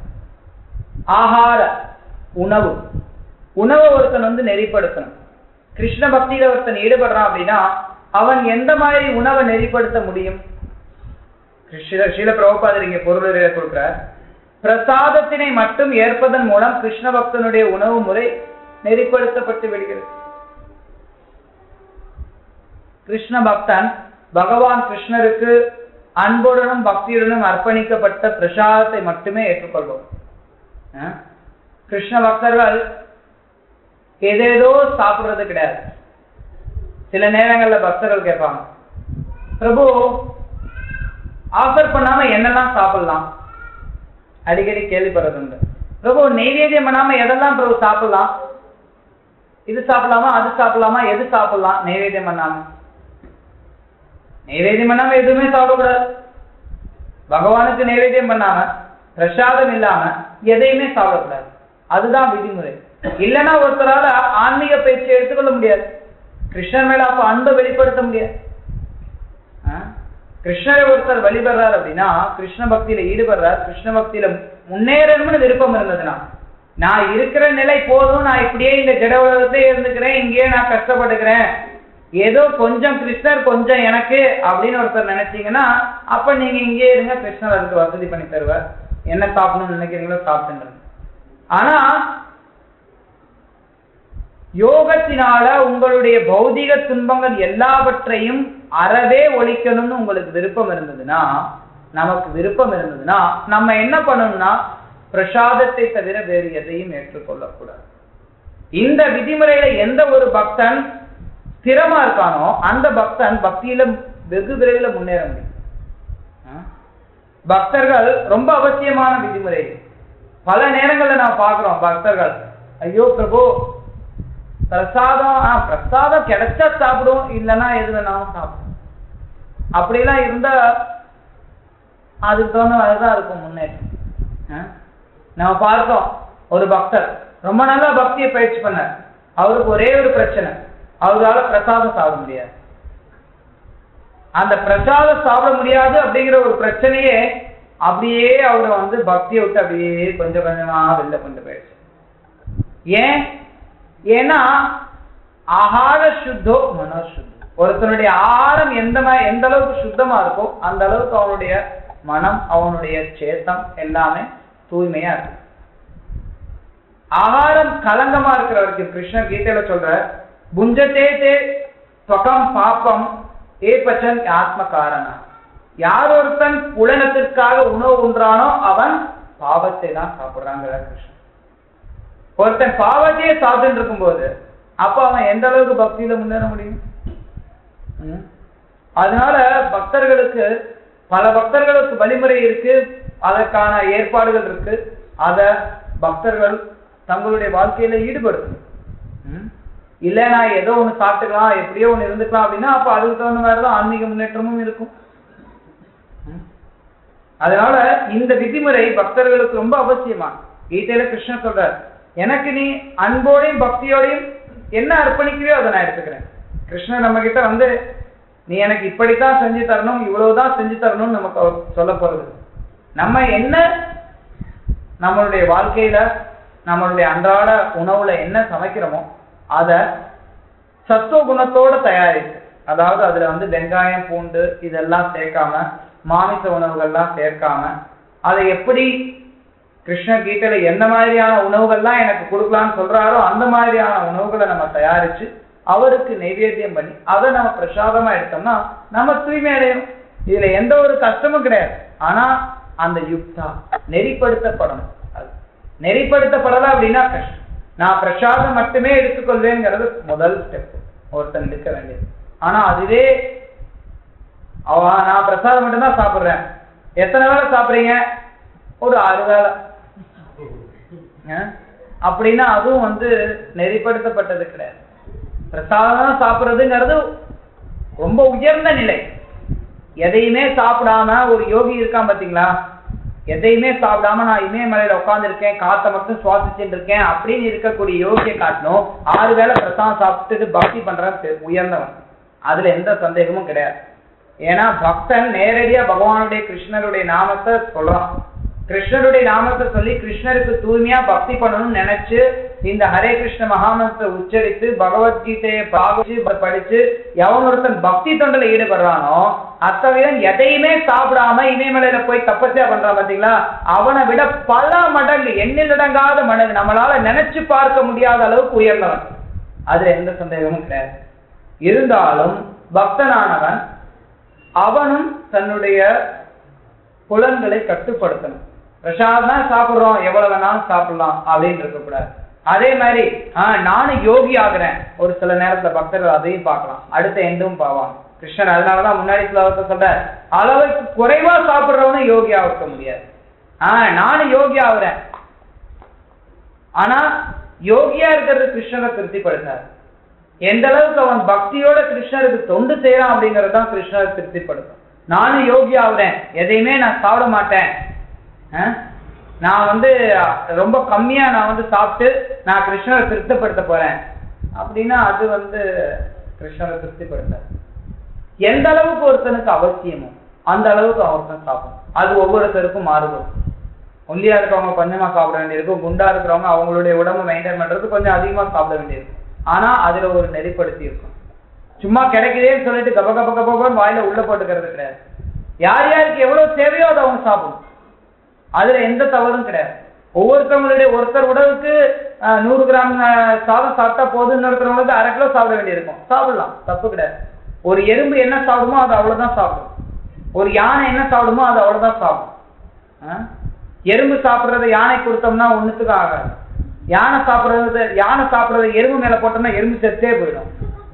ஆகார உணவு ஒருத்தன் நெறிப்படுத்தணும். கிருஷ்ண பக்தியில ஒருத்தன் ஈடுபடுறான் அப்படின்னா அவன் எந்த மாதிரி உணவை நெறிப்படுத்த முடியும்? ஸ்ரீல பிரபுபாதர் இங்க பொருளுரையை கொடுக்கிறார். பிரசாதத்தினை மட்டும் ஏற்பதன் மூலம் கிருஷ்ண பக்தனுடைய உணவு முறை நெறிப்படுத்தப்பட்டு விடுகிறது. கிருஷ்ண பக்தன் பகவான் கிருஷ்ணருக்கு அன்புடனும் பக்தியுடனும் அர்ப்பணிக்கப்பட்ட பிரசாதத்தை மட்டுமே ஏற்றுக்கொள்வோம். கிருஷ்ண பக்தர்கள் ஏதேதோ சாப்பிடுறது கிடையாது. சில நேரங்கள்ல பக்தர்கள் கேட்பாங்க, பிரபு ஆஃபர் பண்ணாம என்னெல்லாம் சாப்பிடலாம்? அடிக்கடி கேள்விப்படுறது உண்டு. பிரபு நெய்வேத்தியம் பண்ணாம எதெல்லாம் பிரபு சாப்பிடலாம்? இது சாப்பிடலாமா, அது சாப்பிடலாமா, எது சாப்பிடலாம்? நெய்வேத்தியம் பண்ணாம எதுவுமே சாப்பிடக்கூடாது. பகவானுக்கு நைவேத்தியம் பண்ணாம பிரசாதம் இல்லாம எதையுமே சாப்பிடக்கூடாது, அதுதான் விதிமுறை. இல்லைன்னா ஒருத்தரால ஆன்மீக பயிற்சியை எடுத்துக்கொள்ள முடியாது, கிருஷ்ணர் மேல அப்ப அன்பை வெளிப்படுத்த முடியாது. கிருஷ்ணரை ஒருத்தர் வழிபடுறார் அப்படின்னா, கிருஷ்ண பக்தியில ஈடுபடுறார், கிருஷ்ண பக்தியில முன்னேறணும்னு விருப்பம் இருந்ததுன்னா, நான் இருக்கிற நிலை போதும், நான் இப்படியே இந்த ஜட உலகத்திலே இருந்துக்கிறேன், இங்கேயே நான் கஷ்டப்பட்டுக்கிறேன், ஏதோ கொஞ்சம் கிருஷ்ணர் கொஞ்சம் எனக்கு அப்படின்னு ஒருத்தர் நினைச்சீங்கன்னா அப்ப நீங்க இங்கே இருங்க, கிருஷ்ணர் அதுக்கு வசதி பண்ணி தருவார். என்ன சாப்பிடணும்னு நினைக்கிறீங்களோ சாப்பிட்டு. ஆனா யோகத்தினால உங்களுடைய பௌதிக துன்பங்கள் எல்லாவற்றையும் அறவே ஒழிக்கணும்னு உங்களுக்கு விருப்பம் இருந்ததுன்னா, நமக்கு விருப்பம் இருந்ததுன்னா நம்ம என்ன பண்ணணும்னா பிரசாதத்தை தவிர வேறு எதையும் ஏற்றுக்கொள்ளக்கூடாது. இந்த விதிமுறையில எந்த ஒரு பக்தன் ஸ்திரமா இருக்கானோ அந்த பக்தன் பக்தியில வெகு விரைவில் முன்னேற முடியும். பக்தர்கள் ரொம்ப அவசியமான விதிமுறை. பல நேரங்களில் நான் பார்க்கிறோம் பக்தர்கள், ஐயோ பிரபு பிரசாதம் கிடைச்சா சாப்பிடும், இல்லைன்னா எது வேணாலும் சாப்பிடும், அப்படிலாம் இருந்தா அதுக்கு தகுந்ததான் இருக்கும் முன்னேற்றம். நம்ம பார்த்தோம் ஒரு பக்தர் ரொம்ப நல்லா பக்தியை பயிற்சி பண்ணார். அவருக்கு ஒரே ஒரு பிரச்சனை, அவரால் பிரசாதம் சாப்பிட முடியாது. அந்த பிரசாதம் சாப்பிட முடியாது அப்படிங்கிற ஒரு பிரச்சனையே அப்படியே அவரை பக்தியை விட்டு அப்படியே கொஞ்சம் கொஞ்சமா வெளில கொண்டு போயிடுச்சு. ஏன்னா ஆகார சுத்தோ மனோ சுத்தம். ஒருத்தனுடைய ஆகாரம் எந்த அளவுக்கு சுத்தமா இருக்கோ அந்த அளவுக்கு அவனுடைய மனம், அவனுடைய சேத்தம் எல்லாமே தூய்மையா இருக்கு. ஆகாரம் கலங்கமா இருக்கிற வரைக்கும் கிருஷ்ணர் கீதையில சொல்ற, புஞ்சத்தே தே ஸ்வகம் பாப்பம் ஏ பச்சன் ஆத்ம காரணா. யார் ஒருத்தன் புலனத்திற்காக உணவு உண்றானோ அவன் பாவத்தை தான் சாப்பிடுறாங்க கிருஷ்ணன். ஒருத்தன் பாவத்தையே சாப்பிட்டு இருக்கும் போது அப்ப அவன் எந்த அளவுக்கு பக்தியில முன்னேற முடியும்? அதனால பக்தர்களுக்கு பல பக்தர்களுக்கு வழிமுறை இருக்கு, அதற்கான ஏற்பாடுகள் இருக்கு. அத பக்தர்கள் தங்களுடைய வாழ்க்கையில ஈடுபடுத்தணும். இல்ல நான் ஏதோ ஒண்ணு சாப்பிட்டுக்கலாம், எப்படியோ ஒண்ணு இருந்துக்கலாம் அப்படின்னா அப்ப அதுக்கு தகுந்த மாதிரிதான் ஆன்மீக முன்னேற்றமும் இருக்கும். அதனால இந்த விதிமுறை பக்தர்களுக்கு ரொம்ப அவசியமா. கீதையில கிருஷ்ணன் சொல்றார், எனக்கு நீ அன்போடையும் பக்தியோடையும் என்ன அர்ப்பணிக்கலையோ அதை நான் எடுத்துக்கிறேன். கிருஷ்ணன் நம்ம கிட்ட நீ எனக்கு இப்படித்தான் செஞ்சு தரணும், இவ்வளவுதான் செஞ்சு தரணும்னு நமக்கு சொல்ல போறது. நம்ம என்ன நம்மளுடைய வாழ்க்கையில நம்மளுடைய அன்றாட உணவுல என்ன சமைக்கிறோமோ அதை சத்துவ குணத்தோட தயாரித்து, அதாவது அதுல வெங்காயம் பூண்டு இதெல்லாம் சேர்க்காம, மாமிச உணவுகள்லாம் சேர்க்காம, அதை எப்படி கிருஷ்ணர் கீதையில எந்த மாதிரியான உணவுகள்லாம் எனக்கு கொடுக்கலாம்னு சொல்றாரோ அந்த மாதிரியான உணவுகளை நம்ம தயாரிச்சு அவருக்கு நைவேத்தியம் பண்ணி அதை நம்ம பிரசாதமா எடுத்தோம்னா நம்ம தூய்மை அடையும். இதுல எந்த ஒரு கஷ்டமும் கிடையாது. ஆனா அந்த யுக்தா நெறிப்படுத்தப்படணும். அது நெறிப்படுத்தப்படல அப்படின்னா கஷ்டம். நான் பிரசாதம் மட்டுமே எடுத்துக்கொள்வேங்கிறது முதல் ஸ்டெப் ஒருத்தன் எடுக்க வேண்டியது. ஆனா அதுவே நான் பிரசாதம் மட்டும்தான் சாப்பிடுறேன், எத்தனை வேளை சாப்பிடுறீங்க? ஒரு 6 வேளை அப்படின்னா அதுவும் நெறிப்படுத்தப்பட்டது கிடையாது. பிரசாதம் சாப்பிடுறதுங்கிறது ரொம்ப உயர்ந்த நிலை. எதையுமே சாப்பிடாம ஒரு யோகி இருக்கான் பாத்தீங்களா, எதையுமே சாப்பிடாம நான் இமயமலையில உட்கார்ந்து இருக்கேன், காத்த மட்டும் சுவாசிச்சுட்டு இருக்கேன் அப்படின்னு இருக்கக்கூடிய யோகியை காட்டணும் 6 வேளை பிரசாதம் சாப்பிட்டுட்டு பக்தி பண்றது உயர்ந்தவன். அதுல எந்த சந்தேகமும் கிடையாது. ஏன்னா பக்தன் நேரடியா பகவானுடைய கிருஷ்ணருடைய நாமத்தை சொல்றான். கிருஷ்ணருடைய நாமத்தை சொல்லி கிருஷ்ணருக்கு தூய்மையா பக்தி பண்ணணும்னு நினைச்சு இந்த ஹரே கிருஷ்ண மகாமந்திரத்தை உச்சரித்து பகவத்கீதையை படிச்சு எவன் ஒருத்தன் பக்தி தொண்டில் ஈடுபடுறானோ அத்தவிதம் எதையுமே சாப்பிடாம இமயமலையில போய் தப்பஸ்யா பண்றான் பாத்தீங்களா, அவனை விட பல மடங்கு எண்ணிலடங்காத மடங்கு நம்மளால நினைச்சு பார்க்க முடியாத அளவுக்கு உயர்ந்தவன். அதுல எந்த சந்தேகமும் கிடையாது. இருந்தாலும் பக்தனானவன் அவனும் தன்னுடைய புலன்களை கட்டுப்படுத்தணும். பிரசாதம் சாப்பிடுறோம், எவ்வளவு வேணாலும் சாப்பிடலாம் அப்படின்னு இருக்கக்கூடாது. அதே மாதிரி நானும் யோகி ஆகுறேன், ஒரு சில நேரத்துல பக்தர்கள் அதையும் பார்க்கலாம், அடுத்த எண்டும் பாவாங்க. கிருஷ்ணர் அதனாலதான் முன்னாடி ஸ்லோகத்தை சொல்ற, அளவுக்கு குறைவா சாப்பிடுறவனும் யோகி ஆக முடியாது. நானும் யோகி ஆகுறேன், ஆனா யோகியா இருக்கிறது கிருஷ்ணரை திருப்திப்படுத்தார். எந்த அளவுக்கு அவன் பக்தியோட கிருஷ்ணருக்கு தொண்டு செய்யறான் அப்படிங்கறதுதான் கிருஷ்ணரை திருப்திப்படுத்தும். நானும் யோகி ஆகுறேன், எதையுமே நான் சாப்பிட மாட்டேன், நான் ரொம்ப கம்மியா நான் சாப்பிட்டு நான் கிருஷ்ணரை திருப்திப்படுத்த போறேன் அப்படின்னா அது கிருஷ்ணரை திருப்திப்படுத்த. எந்த அளவுக்கு ஒருத்தனுக்கு அவசியமோ அந்த அளவுக்கு ஒருத்தன் சாப்பிடும். அது ஒவ்வொருத்தருக்கும் மாறுபடும். ஒல்லியா இருக்கிறவங்க கொஞ்சமா சாப்பிட வேண்டியிருக்கும், குண்டா இருக்கிறவங்க அவங்களுடைய உடம்பு மெயின்டைன் பண்றது கொஞ்சம் அதிகமா சாப்பிட வேண்டியிருக்கும். ஆனா அதுல ஒரு நெறிப்படுத்தி இருக்கும். சும்மா கிடைக்குதேன்னு சொல்லிட்டு கப கப கபன்னு வாயில உள்ள போட்டுக்கிறது கிடையாது. யார் யாருக்கு எவ்வளவு தேவையோ அதை அவங்க சாப்பிடும். அதுல எந்த தவறும் கிடையாது. ஒவ்வொருத்தவங்களுடைய ஒருத்தர் உடலுக்கு 100 கிராம் சாதம் சாப்பிட்டா போதுன்னு இருக்கிறவங்களுக்கு 1/2 கிலோ சாப்பிட வேண்டியிருக்கும். சாப்பிடலாம், தப்பு கிடையாது. ஒரு எறும்பு என்ன சாப்பிடுமோ அது அவ்வளவுதான் சாப்பிடும். ஒரு யானை என்ன சாப்பிடுமோ அது அவ்வளவுதான் சாப்பிடும். எறும்பு சாப்பிட்றத யானை கொடுத்தோம்னா ஒன்றுத்துக்கு ஆகாது. யானை சாப்பிட்றத எறும்பு மேலே போட்டோம்னா எறும்பு செத்தே போயிடும்.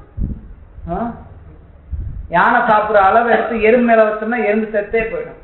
யானை சாப்பிட்ற அளவு எடுத்து எறும்பு மேலே வச்சோம்னா எறும்பு செத்தே போயிடும்.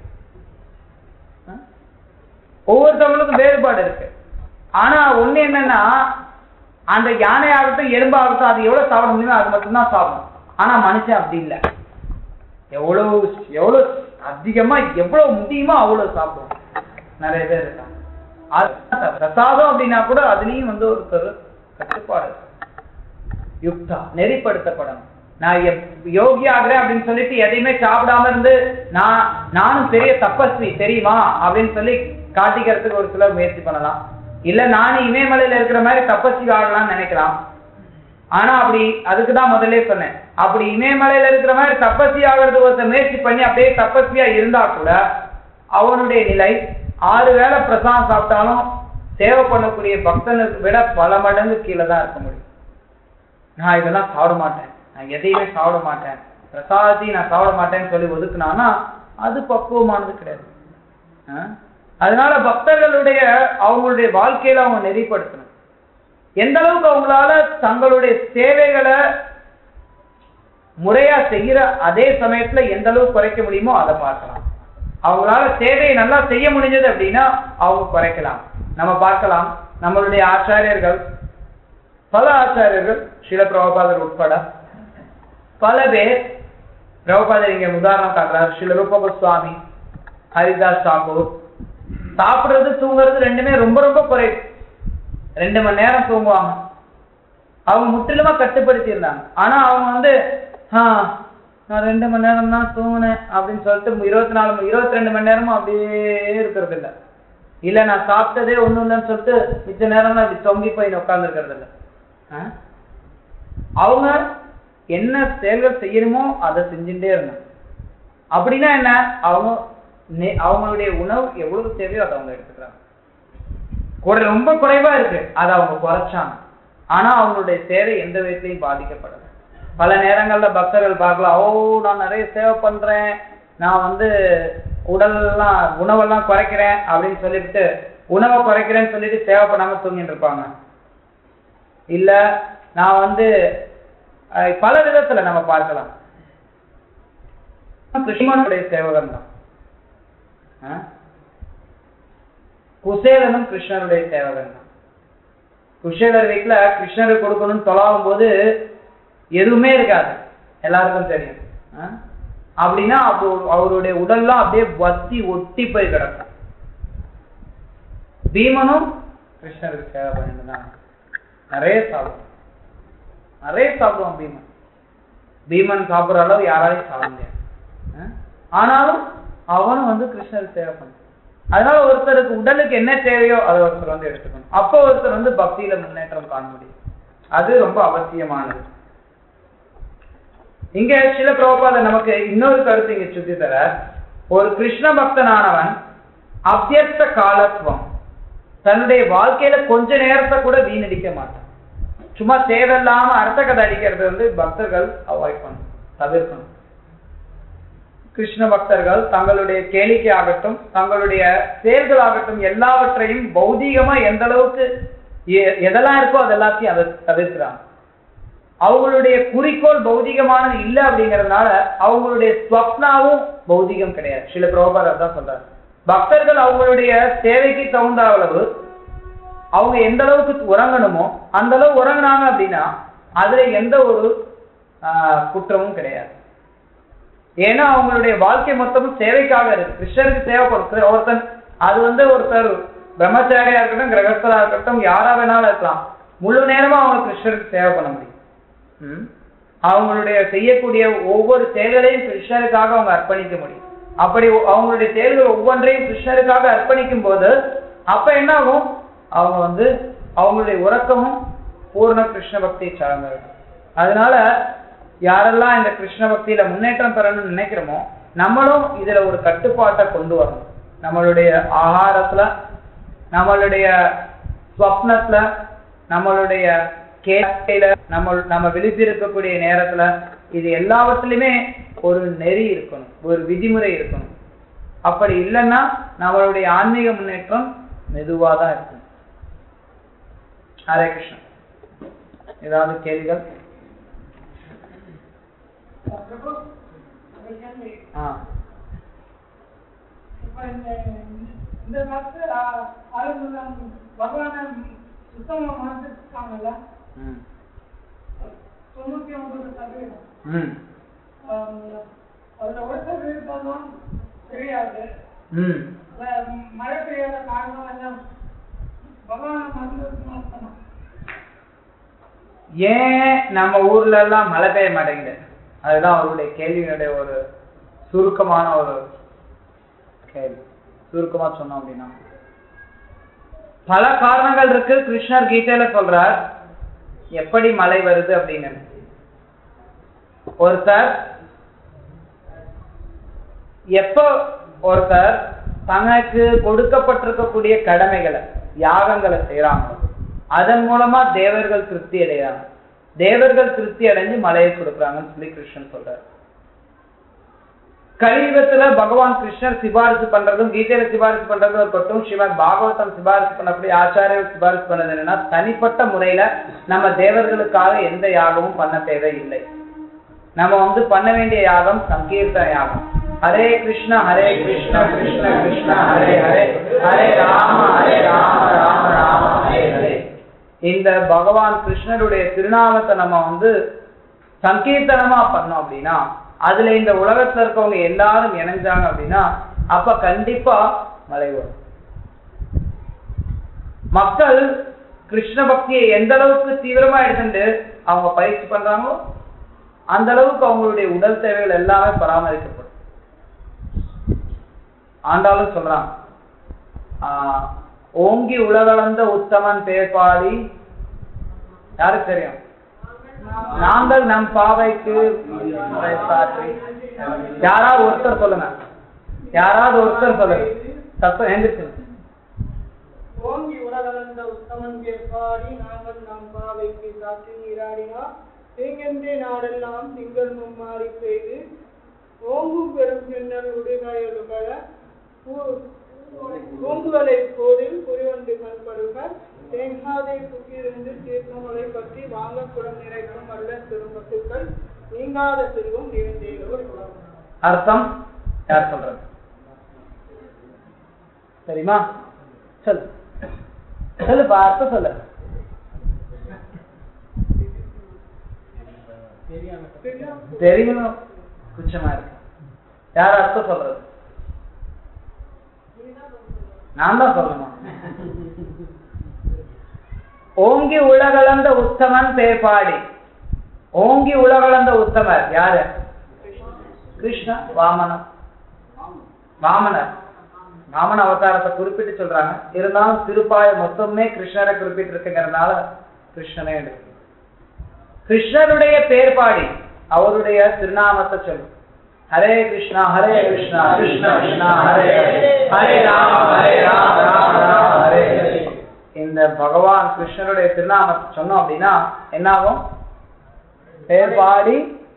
ஒவ்வொருத்தவங்களுக்கும் வேறுபாடு இருக்கு. ஆனா ஒண்ணு என்னன்னா, அந்த யானையாகட்டும் எறும்பாகட்டும் அது எவ்வளவு சாப்பிட முடியுமோ அது மட்டும்தான் சாப்பிடும். ஆனா மனுஷன் அப்படி இல்லை. எவ்வளவு அதிகமா எவ்வளவு முடியுமோ அவ்வளவு சாப்பிடும். நிறைய பேர் இருக்காங்க. பிரசாதம் அப்படின்னா கூட அதுலயும் ஒரு கட்டுப்பாடு, யுக்தா, நெறிப்படுத்தப்படணும். நான் யோகி ஆகிறேன் அப்படின்னு சொல்லிட்டு எதையுமே சாப்பிடாம இருந்து நானும் பெரிய தபஸ்வி தெரியுமா அப்படின்னு சொல்லி காட்டிக்கிறதுக்கு ஒரு சிலர் முயற்சி பண்ணலாம். இல்ல நானும் இமயமலையில இருக்கிற மாதிரி தபஸ்வி ஆகலாம்னு நினைக்கலாம். ஆனா அதுக்குதான் முதல்ல சொன்னேன், அப்படி இமயமலையில இருக்கிற மாதிரி தபஸ்வி ஆகிறது ஒருத்த முயற்சி பண்ணி அப்படியே தபஸ்வியா இருந்தா கூட அவனுடைய நிலை 6 வேளை பிரசாதம் சாப்பிட்டாலும் சேவை பண்ணக்கூடிய பக்தனுக்கு விட பல மடங்கு கீழே தான் இருக்க முடியும். நான் இதெல்லாம் சாப்பிட மாட்டேன், நான் எதையுமே சாப்பிட மாட்டேன், பிரசாதத்தையும் நான் சாப்பிட மாட்டேன்னு சொல்லி ஒதுக்குனானா அது பக்குவமானது கிடையாது. அதனால பக்தர்களுடைய அவங்களுடைய வாழ்க்கையில அவங்க நெறிப்படுத்தணும். எந்த அளவுக்கு அவங்களால தங்களுடைய சேவைகளை முறையா செய்யற அதே சமயத்துல எந்த அளவுக்கு குறைக்க முடியுமோ அதை பார்க்கலாம். அவங்களால சேவையை நல்லா செய்ய முடிஞ்சது அப்படின்னா அவங்க குறைக்கலாம். நம்ம பார்க்கலாம், நம்மளுடைய ஆச்சாரியர்கள், பல ஆச்சாரியர்கள், ஸ்ரீல பிரபுபாதர் உட்பட பல பேர், பிரபுபாதர் இங்க உதாரணம் காட்டுறார், ஸ்ரீல ரூப கோஸ்வாமி, ஹரிதாஸ் தாக்கூர், சாப்பிடுறது தூங்குறது ரெண்டுமே ரொம்ப ரொம்ப குறைவு. 2 மணி நேரம் தூங்குவாங்க. அவங்க முற்றிலுமா கட்டுப்படுத்தி இருந்தாங்க. ஆனா அவங்க நான் 2 மணி நேரம் தான் தூங்கினேன் அப்படின்னு சொல்லிட்டு 22 மணி நேரமும் அப்படியே இருக்கிறது இல்லை. இல்ல நான் சாப்பிட்டதே ஒண்ணும் இல்லைன்னு சொல்லிட்டு மிச்ச நேரம் அப்படி தொங்கி போய் உட்கார்ந்து இருக்கிறது இல்லை. அவங்க என்ன செயல்கள் செய்யணுமோ அதை செஞ்சுட்டே இருந்தாங்க. அப்படின்னா என்ன, அவங்களுடைய உணவு எவ்வளவு தேவையோ அதை அவங்க எடுத்துக்கிறாங்க. ரொம்ப குறைவா இருக்கு, அதை அவங்க குறைச்சாங்க. ஆனா அவங்களுடைய சேவை எந்த விதத்திலையும் பாதிக்கப்படல. பல நேரங்கள்ல பக்தர்கள் பார்க்கலாம், நான் நிறைய சேவை பண்றேன், நான் உணவெல்லாம் குறைக்கிறேன் அப்படின்னு சொல்லிட்டு உணவை குறைக்கிறேன்னு சொல்லிட்டு சேவை பண்ணாம தூங்கிட்டு இருப்பாங்க. இல்ல நான் பல விதத்துல நம்ம பார்க்கலாம். கிருஷ்ணனுடைய சேவகன் தான். குசேலனும் கிருஷ்ணருடைய சேவகன் தான். குசேலர் வீட்டுல கிருஷ்ணருக்கு கொடுக்கணும்னு தொலாவும் போது எதுவுமே இருக்காது, எல்லாருக்கும் தெரியும். அப்படின்னா அவருடைய உடல்லாம் அப்படியே வத்தி ஒட்டி போய் கிடக்கும். பீமனும் கிருஷ்ணருக்கு சேவை பண்ணிட்டுதான் நிறைய சாப்பிடுவான். பீமன் சாப்பிடுற அளவு யாராலையும் சாப்பிட முடியாது. ஆனாலும் அவனும் கிருஷ்ணருக்கு சேவை பண்ண. அதனால ஒருத்தருக்கு உடலுக்கு என்ன தேவையோ அதை ஒருத்தர் எடுத்துக்கணும். அப்போ ஒருத்தர் பக்தியில முன்னேற்றம் காண முடியும். அது ரொம்ப அவசியமானது. இங்க சில பிரபுபாதர் நமக்கு இன்னொரு கருத்து இங்க சுத்தி தர, ஒரு கிருஷ்ண பக்தனானவன் அபியர்த்த காலத்துவம், தன்னுடைய வாழ்க்கையில கொஞ்ச நேரத்தை கூட வீணடிக்க மாட்டான். சும்மா தேவையில்லாம அர்த்த கதை அடிக்கிறது பக்தர்கள் அவாய்ட் பண்ணணும், தவிர்க்கணும். கிருஷ்ண பக்தர்கள் தங்களுடைய கேளிக்கை ஆகட்டும், தங்களுடைய செயல்களாகட்டும், எல்லாவற்றையும் பௌதீகமா எந்த அளவுக்கு எதெல்லாம் இருக்கோ அதெல்லாத்தையும் அதை தவிர்க்கிறாங்க. அவங்களுடைய குறிக்கோள் பௌதிகமானது இல்லை அப்படிங்கறதுனால அவங்களுடைய ஸ்வப்னாவும் பௌதிகம் கிடையாது. சில பிரபுபாதர் தான் சொல்றாரு, பக்தர்கள் அவங்களுடைய சேவைக்கு தகுந்த அளவு அவங்க எந்த அளவுக்கு உறங்கணுமோ அந்த அளவு உறங்கினாங்க அப்படின்னா அதுல எந்த ஒரு குற்றமும் கிடையாது. ஏன்னா அவங்களுடைய வாழ்க்கை மொத்தமும் சேவைக்காக இருக்கு, கிருஷ்ணருக்கு சேவை கொடுக்குற ஒருத்தன். அது ஒருத்தர் பிரம்மச்சாரியா இருக்கட்டும், கிரகஸ்தரா இருக்கட்டும், யாரா வேணாலும் இருக்கலாம், முழு நேரமா அவங்க கிருஷ்ணருக்கு சேவை பண்ண முடியும். அவங்களுடைய செய்யக்கூடிய ஒவ்வொரு செயல்களையும் கிருஷ்ணருக்காக அவங்க அர்ப்பணிக்க முடியும். அப்படி அவங்களுடைய செயல்கள் ஒவ்வொன்றையும் கிருஷ்ணருக்காக அர்ப்பணிக்கும் போது அப்ப என்ன ஆகும், அவங்க அவங்களுடைய உறக்கமும் பூர்ண கிருஷ்ண பக்தியை சார்ந்தது. அதனால யாரெல்லாம் இந்த கிருஷ்ண பக்தியில முன்னேற்றம் பெறணும்னு நினைக்கிறோமோ நம்மளும் இதுல ஒரு கட்டுப்பாட்டை கொண்டு வரணும். நம்மளுடைய ஆகாரத்துல, நம்மளுடைய ஸ்வப்னத்துல, நம்மளுடைய கேட்கையில, நம்ம விழித்திருக்கக்கூடிய நேரத்துல, இது எல்லாவற்றிலுமே ஒரு நெறி இருக்கணும், ஒரு விதிமுறை இருக்கணும். அப்படி இல்லைன்னா நம்மளுடைய ஆன்மீக முன்னேற்றம் மெதுவா தான் இருக்கும். ஹரே கிருஷ்ணா. ஏதாவது கேள்விகள்? இந்த காலத்துல பகவான சுத்தமா மாத்திருக்காங்கல்ல 99%. அதுல ஒருத்தர் இருந்தாலும் தெரியாது. மழை பெய்யாத காரணம் எல்லாம் பகவான மாத்திருக்கணும். ஏன் நம்ம ஊர்ல எல்லாம் மழை பெய்ய மாட்டேங்குது? அதுதான் அவருடைய கேள்வியினுடைய ஒரு சுருக்கமான ஒரு கேள்வி. சுருக்கமா சொன்னோம் அப்படின்னா பல காரணங்கள் இருக்கு. கிருஷ்ணர் கீதையில சொல்றார் எப்படி மழை வருது அப்படின்னு. ஒருத்தர் தனக்கு கொடுக்கப்பட்டிருக்கக்கூடிய கடமைகளை யாகங்களை செய்யறாங்க, அதன் மூலமா தேவர்கள் திருப்தி அடைகிறாங்க. தேவர்கள் திருப்தி அடைஞ்சு மழையை கொடுக்குறாங்கன்னு சொல்லி கிருஷ்ணன் சொல்றார். கலியுகத்துல பகவான் கிருஷ்ணர் சிபாரிசு பண்றதும் கீதையில சிபாரிசு பண்றதும் இருக்கட்டும், ஸ்ரீமத் பாகவதம் சிபாரிசு பண்ணக்கூடிய ஆச்சாரியர்கள் சிபாரிசு பண்ணது என்னன்னா, தனிப்பட்ட முறையில நம்ம தேவர்களுக்காக எந்த யாகமும் பண்ண தேவையில்லை. நம்ம பண்ண வேண்டிய யாகம் சங்கீர்த்தன யாகம். ஹரே கிருஷ்ணா கிருஷ்ண கிருஷ்ண ஹரே ஹரே, ஹரே ராம ராம ராம ஹரே ஹரே. இந்த பகவான் கிருஷ்ணருடைய திருநாமத்தை நம்ம சங்கீர்த்தனமா பண்ணோம் அப்படின்னா, அதுல இந்த உலகத்துல இருக்கவங்க எல்லாரும் இணைஞ்சாங்க அப்படின்னா, அப்ப கண்டிப்பா மழை வரும். மக்கள் கிருஷ்ண பக்தியை எந்த அளவுக்கு தீவிரமா எடுத்துட்டு அவங்க பயிற்சி பண்றாங்களோ அந்த அளவுக்கு அவங்களுடைய உடல் தேவைகள் எல்லாமே பராமரிக்கப்படும். ஆண்டாலும் சொல்றாங்க, ஓங்கி உலகளந்த உத்தமன் பேர்பாடி. யாருக்கு தெரியும்? நாங்கள் நம் பாவைக்கு. யாராவது ஒருத்தர் சொல்லுங்க, யாராவது ஒருத்தர் சொல்லுங்க. சத்தம் எந்திரிச்சு. ஓங்கி உலகளந்த உத்தமன் பேர்பாடி நாங்கள் நம் பாவைக்கு காற்று நீராடினா தீங்கென்றே நாடெல்லாம் திங்கள் மும்மாறி பெய்து ஓங்கும் பெரும் பின்னல் உடுகாயலுகழ பூங்குகளை போதில் குறிவண்டு கண்படுக தேங்காதை புக்கியிருந்து தீர்க்கமலை பற்றி வாங்க குடம் நிறைக்கும் அல்ல திரும்பத்துக்கள் நீங்காத செல்வம் நிறைந்தேரோ. அர்த்தம் யார் சொல்றது தெரியுமா? சொல்லு சொல்லுப்பா, அர்த்தம் சொல்லு. தெரியணும், குச்சமா இருக்கு. யார் அர்த்தம் சொல்றது? நான் தான் சொல்லணும். ஓங்கி உலகளந்த உத்தமன் பேர்பாடி. ஓங்கி உலகளந்த உத்தமர் யாரு? கிருஷ்ண வாமனர். வாமன அவதாரத்தை குறிப்பிட்டு சொல்றாங்க. இருந்தாலும் திருப்பாய மொத்தமே கிருஷ்ணரை குறிப்பிட்டு இருக்குங்கிறதுனால கிருஷ்ணனே எடுக்கு. கிருஷ்ணருடைய பேர்பாடி, அவருடைய திருநாமத்தை சொல்லு. ஹரே கிருஷ்ணா கிருஷ்ண கிருஷ்ணா ஹரே ஹரே, ஹரே ராம ராம ராம ஹரே ஹரே. இந்த பகவான் கிருஷ்ணருடைய திருநாமத்தை சொன்னோம் அப்படின்னா என்ன ஆகும்? பேர்பாடி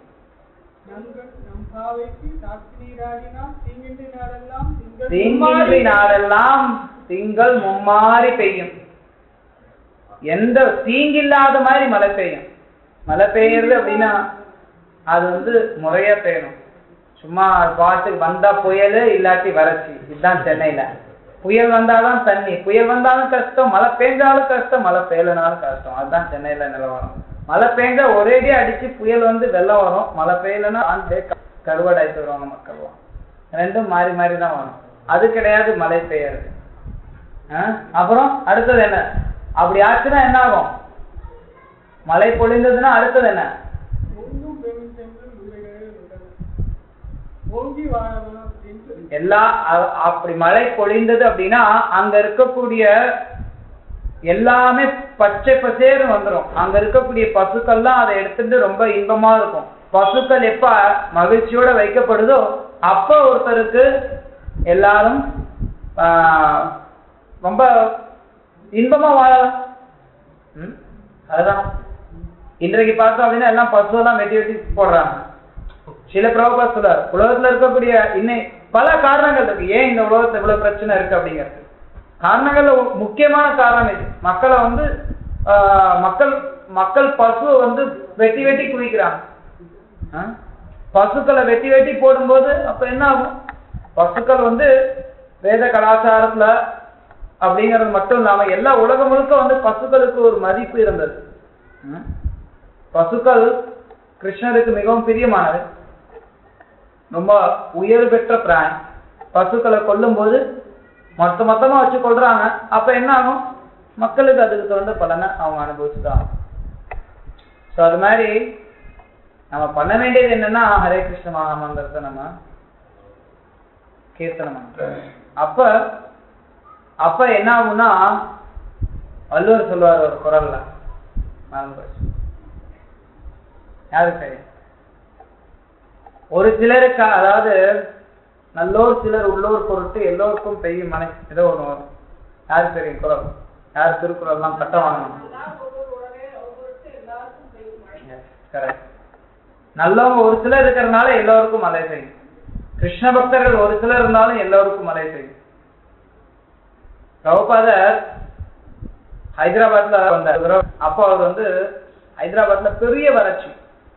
தீங்கின்றி நாடெல்லாம் திங்கள் மும்மாறி பெய்யும். எந்த தீங்கில்லாத மாதிரி மழை பெய்யும். மழை பெய்யறது அப்படின்னா அது முறையா பெய்யணும். சும்மா பாட்டுக்கு வந்தா புயல், இல்லாட்டி வறட்சி. இதுதான் சென்னையில. புயல் வந்தாலும் தண்ணி, புயல் வந்தாலும் கஷ்டம், மழை பெய்ஞ்சாலும் கஷ்டம், மழை பெய்யலனாலும் கஷ்டம். அதுதான் சென்னையில நிலவரம். மழை பெய்ஞ்சா ஒரேடியா அடிச்சு புயல் வெள்ளம் வரும். மழை பெய்யலன்னா கருவாடாய்த்து வருவாங்க மக்கள். ரெண்டும் மாறி மாறி தான் வரும். அது கிடையாது மழை பெய்யறது. அப்புறம் அடுத்தது என்ன? அப்படி ஆச்சுன்னா என்ன ஆகும்? மழை பொழிந்ததுன்னா அடுத்தது என்ன? எல்லா அப்படி மழை பொழிந்தது அப்படின்னா அங்க இருக்கக்கூடிய எல்லாமே பச்சை பசேறு வந்துடும். அங்க இருக்கக்கூடிய பசுக்கள்லாம் அதை எடுத்துட்டு ரொம்ப இன்பமா இருக்கும். பசுக்கள் எப்ப மகிழ்ச்சியோட வைக்கப்படுதோ அப்ப ஒருத்தருக்கு எல்லாரும் ரொம்ப இன்பமா வாழலாம். அதுதான் இன்றைக்கு பார்த்தோம் அப்படின்னா எல்லாம் பசுவெல்லாம் வெட்டி வெட்டி போடுறாங்க. சில பிரபுபாத் சொல்றார், உலகத்துல இருக்கக்கூடிய இன்னும் பல காரணங்கள் இருக்கு ஏன் இந்த உலகத்துல இவ்வளவு பிரச்சனை இருக்கு அப்படிங்கிறது. காரணங்கள்ல முக்கியமான காரணம் இது. மக்களை வந்து மக்கள் பசுவை வந்து வெட்டி வெட்டி குவிக்கிறாங்க. பசுக்களை வெட்டி வெட்டி போடும்போது அப்ப என்ன ஆகும்? பசுக்கள் வந்து வேத கலாச்சாரத்துல அப்படிங்கிறது மட்டும் இல்லாம எல்லா உலகம் முழுக்க வந்து பசுக்களுக்கு ஒரு மதிப்பு இருந்தது. பசுக்கள் கிருஷ்ணருக்கு மிகவும் பிரியமானது, ரொம்ப உயர் பெற்ற பிராணி. பசுக்களை கொல்லும் போது மொத்தமா வச்சு கொள்றாங்க. அப்ப என்ன ஆகும்? மக்களுக்கு அதுக்கு தகுந்த பலனை அவங்க அனுபவிச்சுதான். ஸோ அது மாதிரி நம்ம பண்ண வேண்டியது என்னன்னா, ஹரே கிருஷ்ண மகாமந்திரத்தை நம்ம கீர்த்தனம். அப்ப என்ன ஆகும்னா, வள்ளுவர் சொல்லுவார் ஒரு குரல்ல, யாரு சரி, ஒரு சிலருக்கு, அதாவது நல்லோர் சிலர் உள்ளோர் பொருட்டு எல்லோருக்கும் பெய்யும் மனை, ஏதோ ஒண்ணு வரும். யாரு தெரியும் குரல்? யார் திருக்குறள் எல்லாம் பட்டம் வாங்கணும்? நல்லவங்க ஒரு சிலர் இருக்கிறதுனால எல்லோருக்கும் மழை செய்யும். கிருஷ்ண பக்தர்கள் ஒரு சிலர் இருந்தாலும் எல்லோருக்கும் மழை செய்யும். பிரபுபாதர் ஹைதராபாத்ல வந்தார். அப்போ அவர் வந்து ஹைதராபாத்ல பெரிய வறட்சி.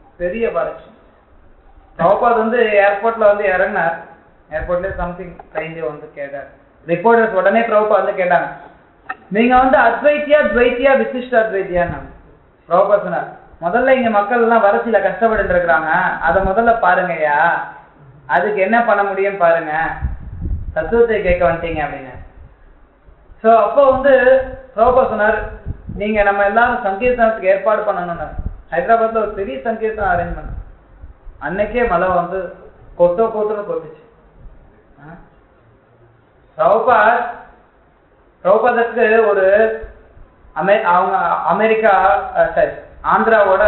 பிரபுபாத் வந்து ஏர்போர்ட்ல வந்து இறங்கினார். ஏர்போர்ட்ல சம்திங் ட்ரெயின்ல வந்து கேட்டார். ரிப்போர்ட்டர்ஸ் உடனே பிரபுபாத் வந்து கேட்டாங்க, நீங்க வந்து அத்வைத்தியா துவைத்தியா விசிஷ்ட அத்வைத்தியான்னு. பிரபுபாத் சொன்னார், முதல்ல இங்க மக்கள் எல்லாம் வறட்சியில கஷ்டப்பட்டு இருக்கிறாங்க, அதை முதல்ல பாருங்கய்யா, அதுக்கு என்ன பண்ண முடியும் பாருங்க, தத்துவத்தை கேட்க வந்துட்டீங்க அப்படின்னு. ஸோ அப்போ வந்து பிரபுபாத் சொன்னார், நீங்க நம்ம எல்லாரும் சங்கீர்த்தனத்துக்கு ஏற்பாடு பண்ணணும்னு. ஹைதராபாத்ல ஒரு பெரிய சங்கீர்த்தனம் அரேஞ்ச் பண்ண. அன்னைக்கே மழை வந்து கொட்டுன்னு கொட்டுச்சு. பிரபுபாதத்துக்கு ஒரு அவங்க அமெரிக்கா ஆந்திராவோட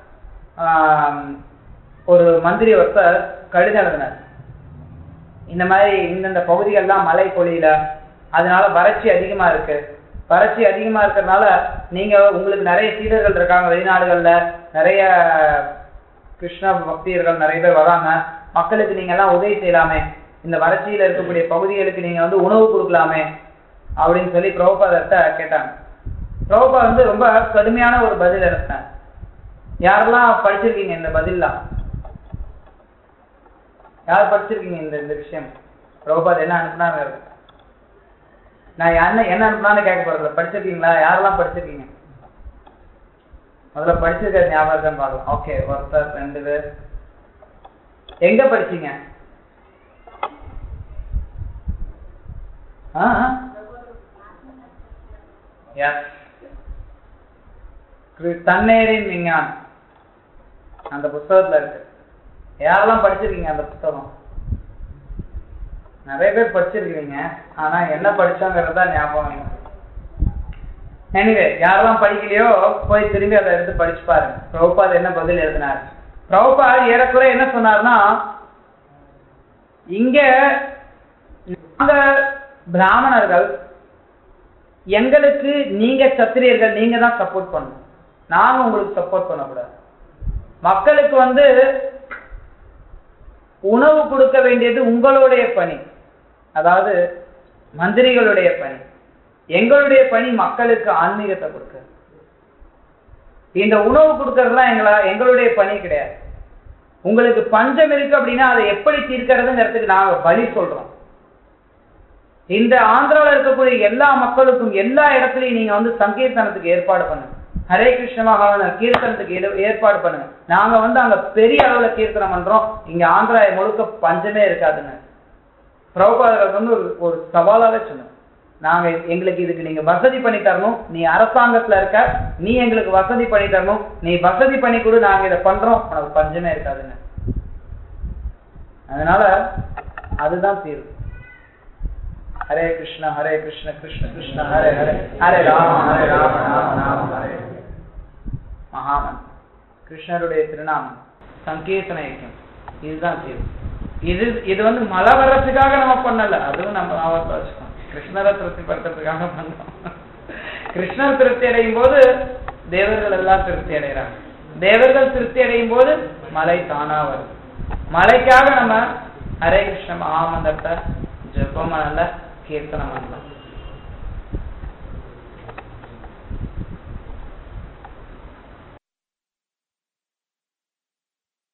ஒரு மந்திரி ஒருத்தர் கடிதம் எழுதினார். இந்த மாதிரி இந்தந்த பகுதிகள்லாம் மழை பொழியல, அதனால வறட்சி அதிகமா இருக்கு. வறட்சி அதிகமா இருக்கிறதுனால நீங்க உங்களுக்கு நிறைய சீடர்கள் இருக்காங்க வெளிநாடுகள்ல, நிறைய கிருஷ்ண பக்தியர்கள் நிறைய பேர் வராங்க, மக்களுக்கு நீங்க எல்லாம் உதவி செய்யலாமே, இந்த வறட்சியில இருக்கக்கூடிய பகுதிகளுக்கு நீங்க வந்து உணவு கொடுக்கலாமே அப்படின்னு சொல்லி பிரபுபாதர்கிட்ட கேட்டாங்க. பிரபுபாத் வந்து ரொம்ப கடுமையான ஒரு பதில் அனுப்பினார். யாரெல்லாம் படிச்சிருக்கீங்க இந்த பதில்லாம்? யார் படிச்சிருக்கீங்க இந்த விஷயம்? பிரபுபாத் என்ன அனுப்புனாரு? நான் என்ன அனுப்புனான்னு கேட்க போறதில்ல, படிச்சிருக்கீங்களா? யாரெல்லாம் படிச்சிருக்கீங்க? முதல்ல படிச்சிருக்க ஞாபகம் பார்க்கலாம். ஓகே, ஒருத்தர் 2 பேர். எங்க படிச்சீங்க? தன்னேரின் விஞ்ஞான் அந்த புத்தகத்துல இருக்கு. யாரெல்லாம் படிச்சிருக்கீங்க அந்த புத்தகம்? நிறைய பேர் படிச்சிருக்கீங்க, ஆனா என்ன படிச்சாங்கிறதா ஞாபகம். எனிவே, யாரெல்லாம் படிக்கலையோ போய் திரும்பி அதை எடுத்து படிச்சு பாருங்க. பிரபுபாத் என்ன பதில் எழுதினார்? பிரபுபாத் ஏறக்குறை என்ன சொன்னார்னா, இங்க நாங்க பிராமணர்கள், எங்களுக்கு நீங்க சத்திரியர்கள், நீங்க தான் சப்போர்ட் பண்ணணும், நாங்க உங்களுக்கு சப்போர்ட் பண்ணக்கூடாது. மக்களுக்கு வந்து உணவு கொடுக்க வேண்டியது உங்களுடைய பணி, அதாவது மந்திரிகளுடைய பணி. எங்களுடைய பணி மக்களுக்கு ஆன்மீகத்தை கொடுக்க. இந்த உணவு கொடுக்கறதுலாம் எங்களுடைய பணி கிடையாது. உங்களுக்கு பஞ்சம் இருக்கு அப்படின்னா அதை எப்படி தீர்க்கிறதுங்கிறதுக்கு நாங்க வழி சொல்றோம். இந்த ஆந்திராவில் இருக்கக்கூடிய எல்லா மக்களுக்கும் எல்லா இடத்துலையும் நீங்க வந்து சங்கீர்த்தனத்துக்கு ஏற்பாடு பண்ணுங்க, ஹரே கிருஷ்ண மகாமந்திர கீர்த்தனத்துக்கு ஏற்பாடு பண்ணுங்க. நாங்க வந்து அங்க பெரிய அளவுல கீர்த்தனம் பண்றோம், இங்க ஆந்திரா முழுக்க பஞ்சமே இருக்காதுன்னு பிரபுபாதர் வந்து ஒரு சவாலாவே சொன்னோம். நாங்க எங்களுக்கு இதுக்கு நீங்க வசதி பண்ணி தரணும், நீ அரசாங்கத்துல இருக்க, நீ எங்களுக்கு வசதி பண்ணி தரணும், நீ வசதி பண்ணி கொடு, நாங்க இதை பண்றோம், உனக்கு பஞ்சமே இருக்காதுன்னு. அதனால அதுதான் தீர்வு. ஹரே கிருஷ்ண கிருஷ்ண கிருஷ்ண ஹரே ஹரே, ஹரே ராம ராம ராம ஹரே. மகாமன் கிருஷ்ணருடைய திருநாமம் சங்கீர்த்தன இயக்கம், இதுதான் தீர்வு. இது வந்து மழை வர்றதுக்காக நம்ம பண்ணல, அதுவும் நம்ம வச்சுக்கோம். கிருஷ்ணரை திருப்திப்படுத்துறதுக்காக பண்ணோம். கிருஷ்ணர் திருப்தி அடையும் போது தேவர்கள் எல்லாம் திருப்தி அடைகிறாங்க. தேவர்கள் திருப்தி அடையும் போது மழை தானா வரும். மலைக்காக நம்ம ஹரே கிருஷ்ண மகாமந்திரத்தை ஜெபம் பண்ணல, கீர்த்தனம் பண்ணல.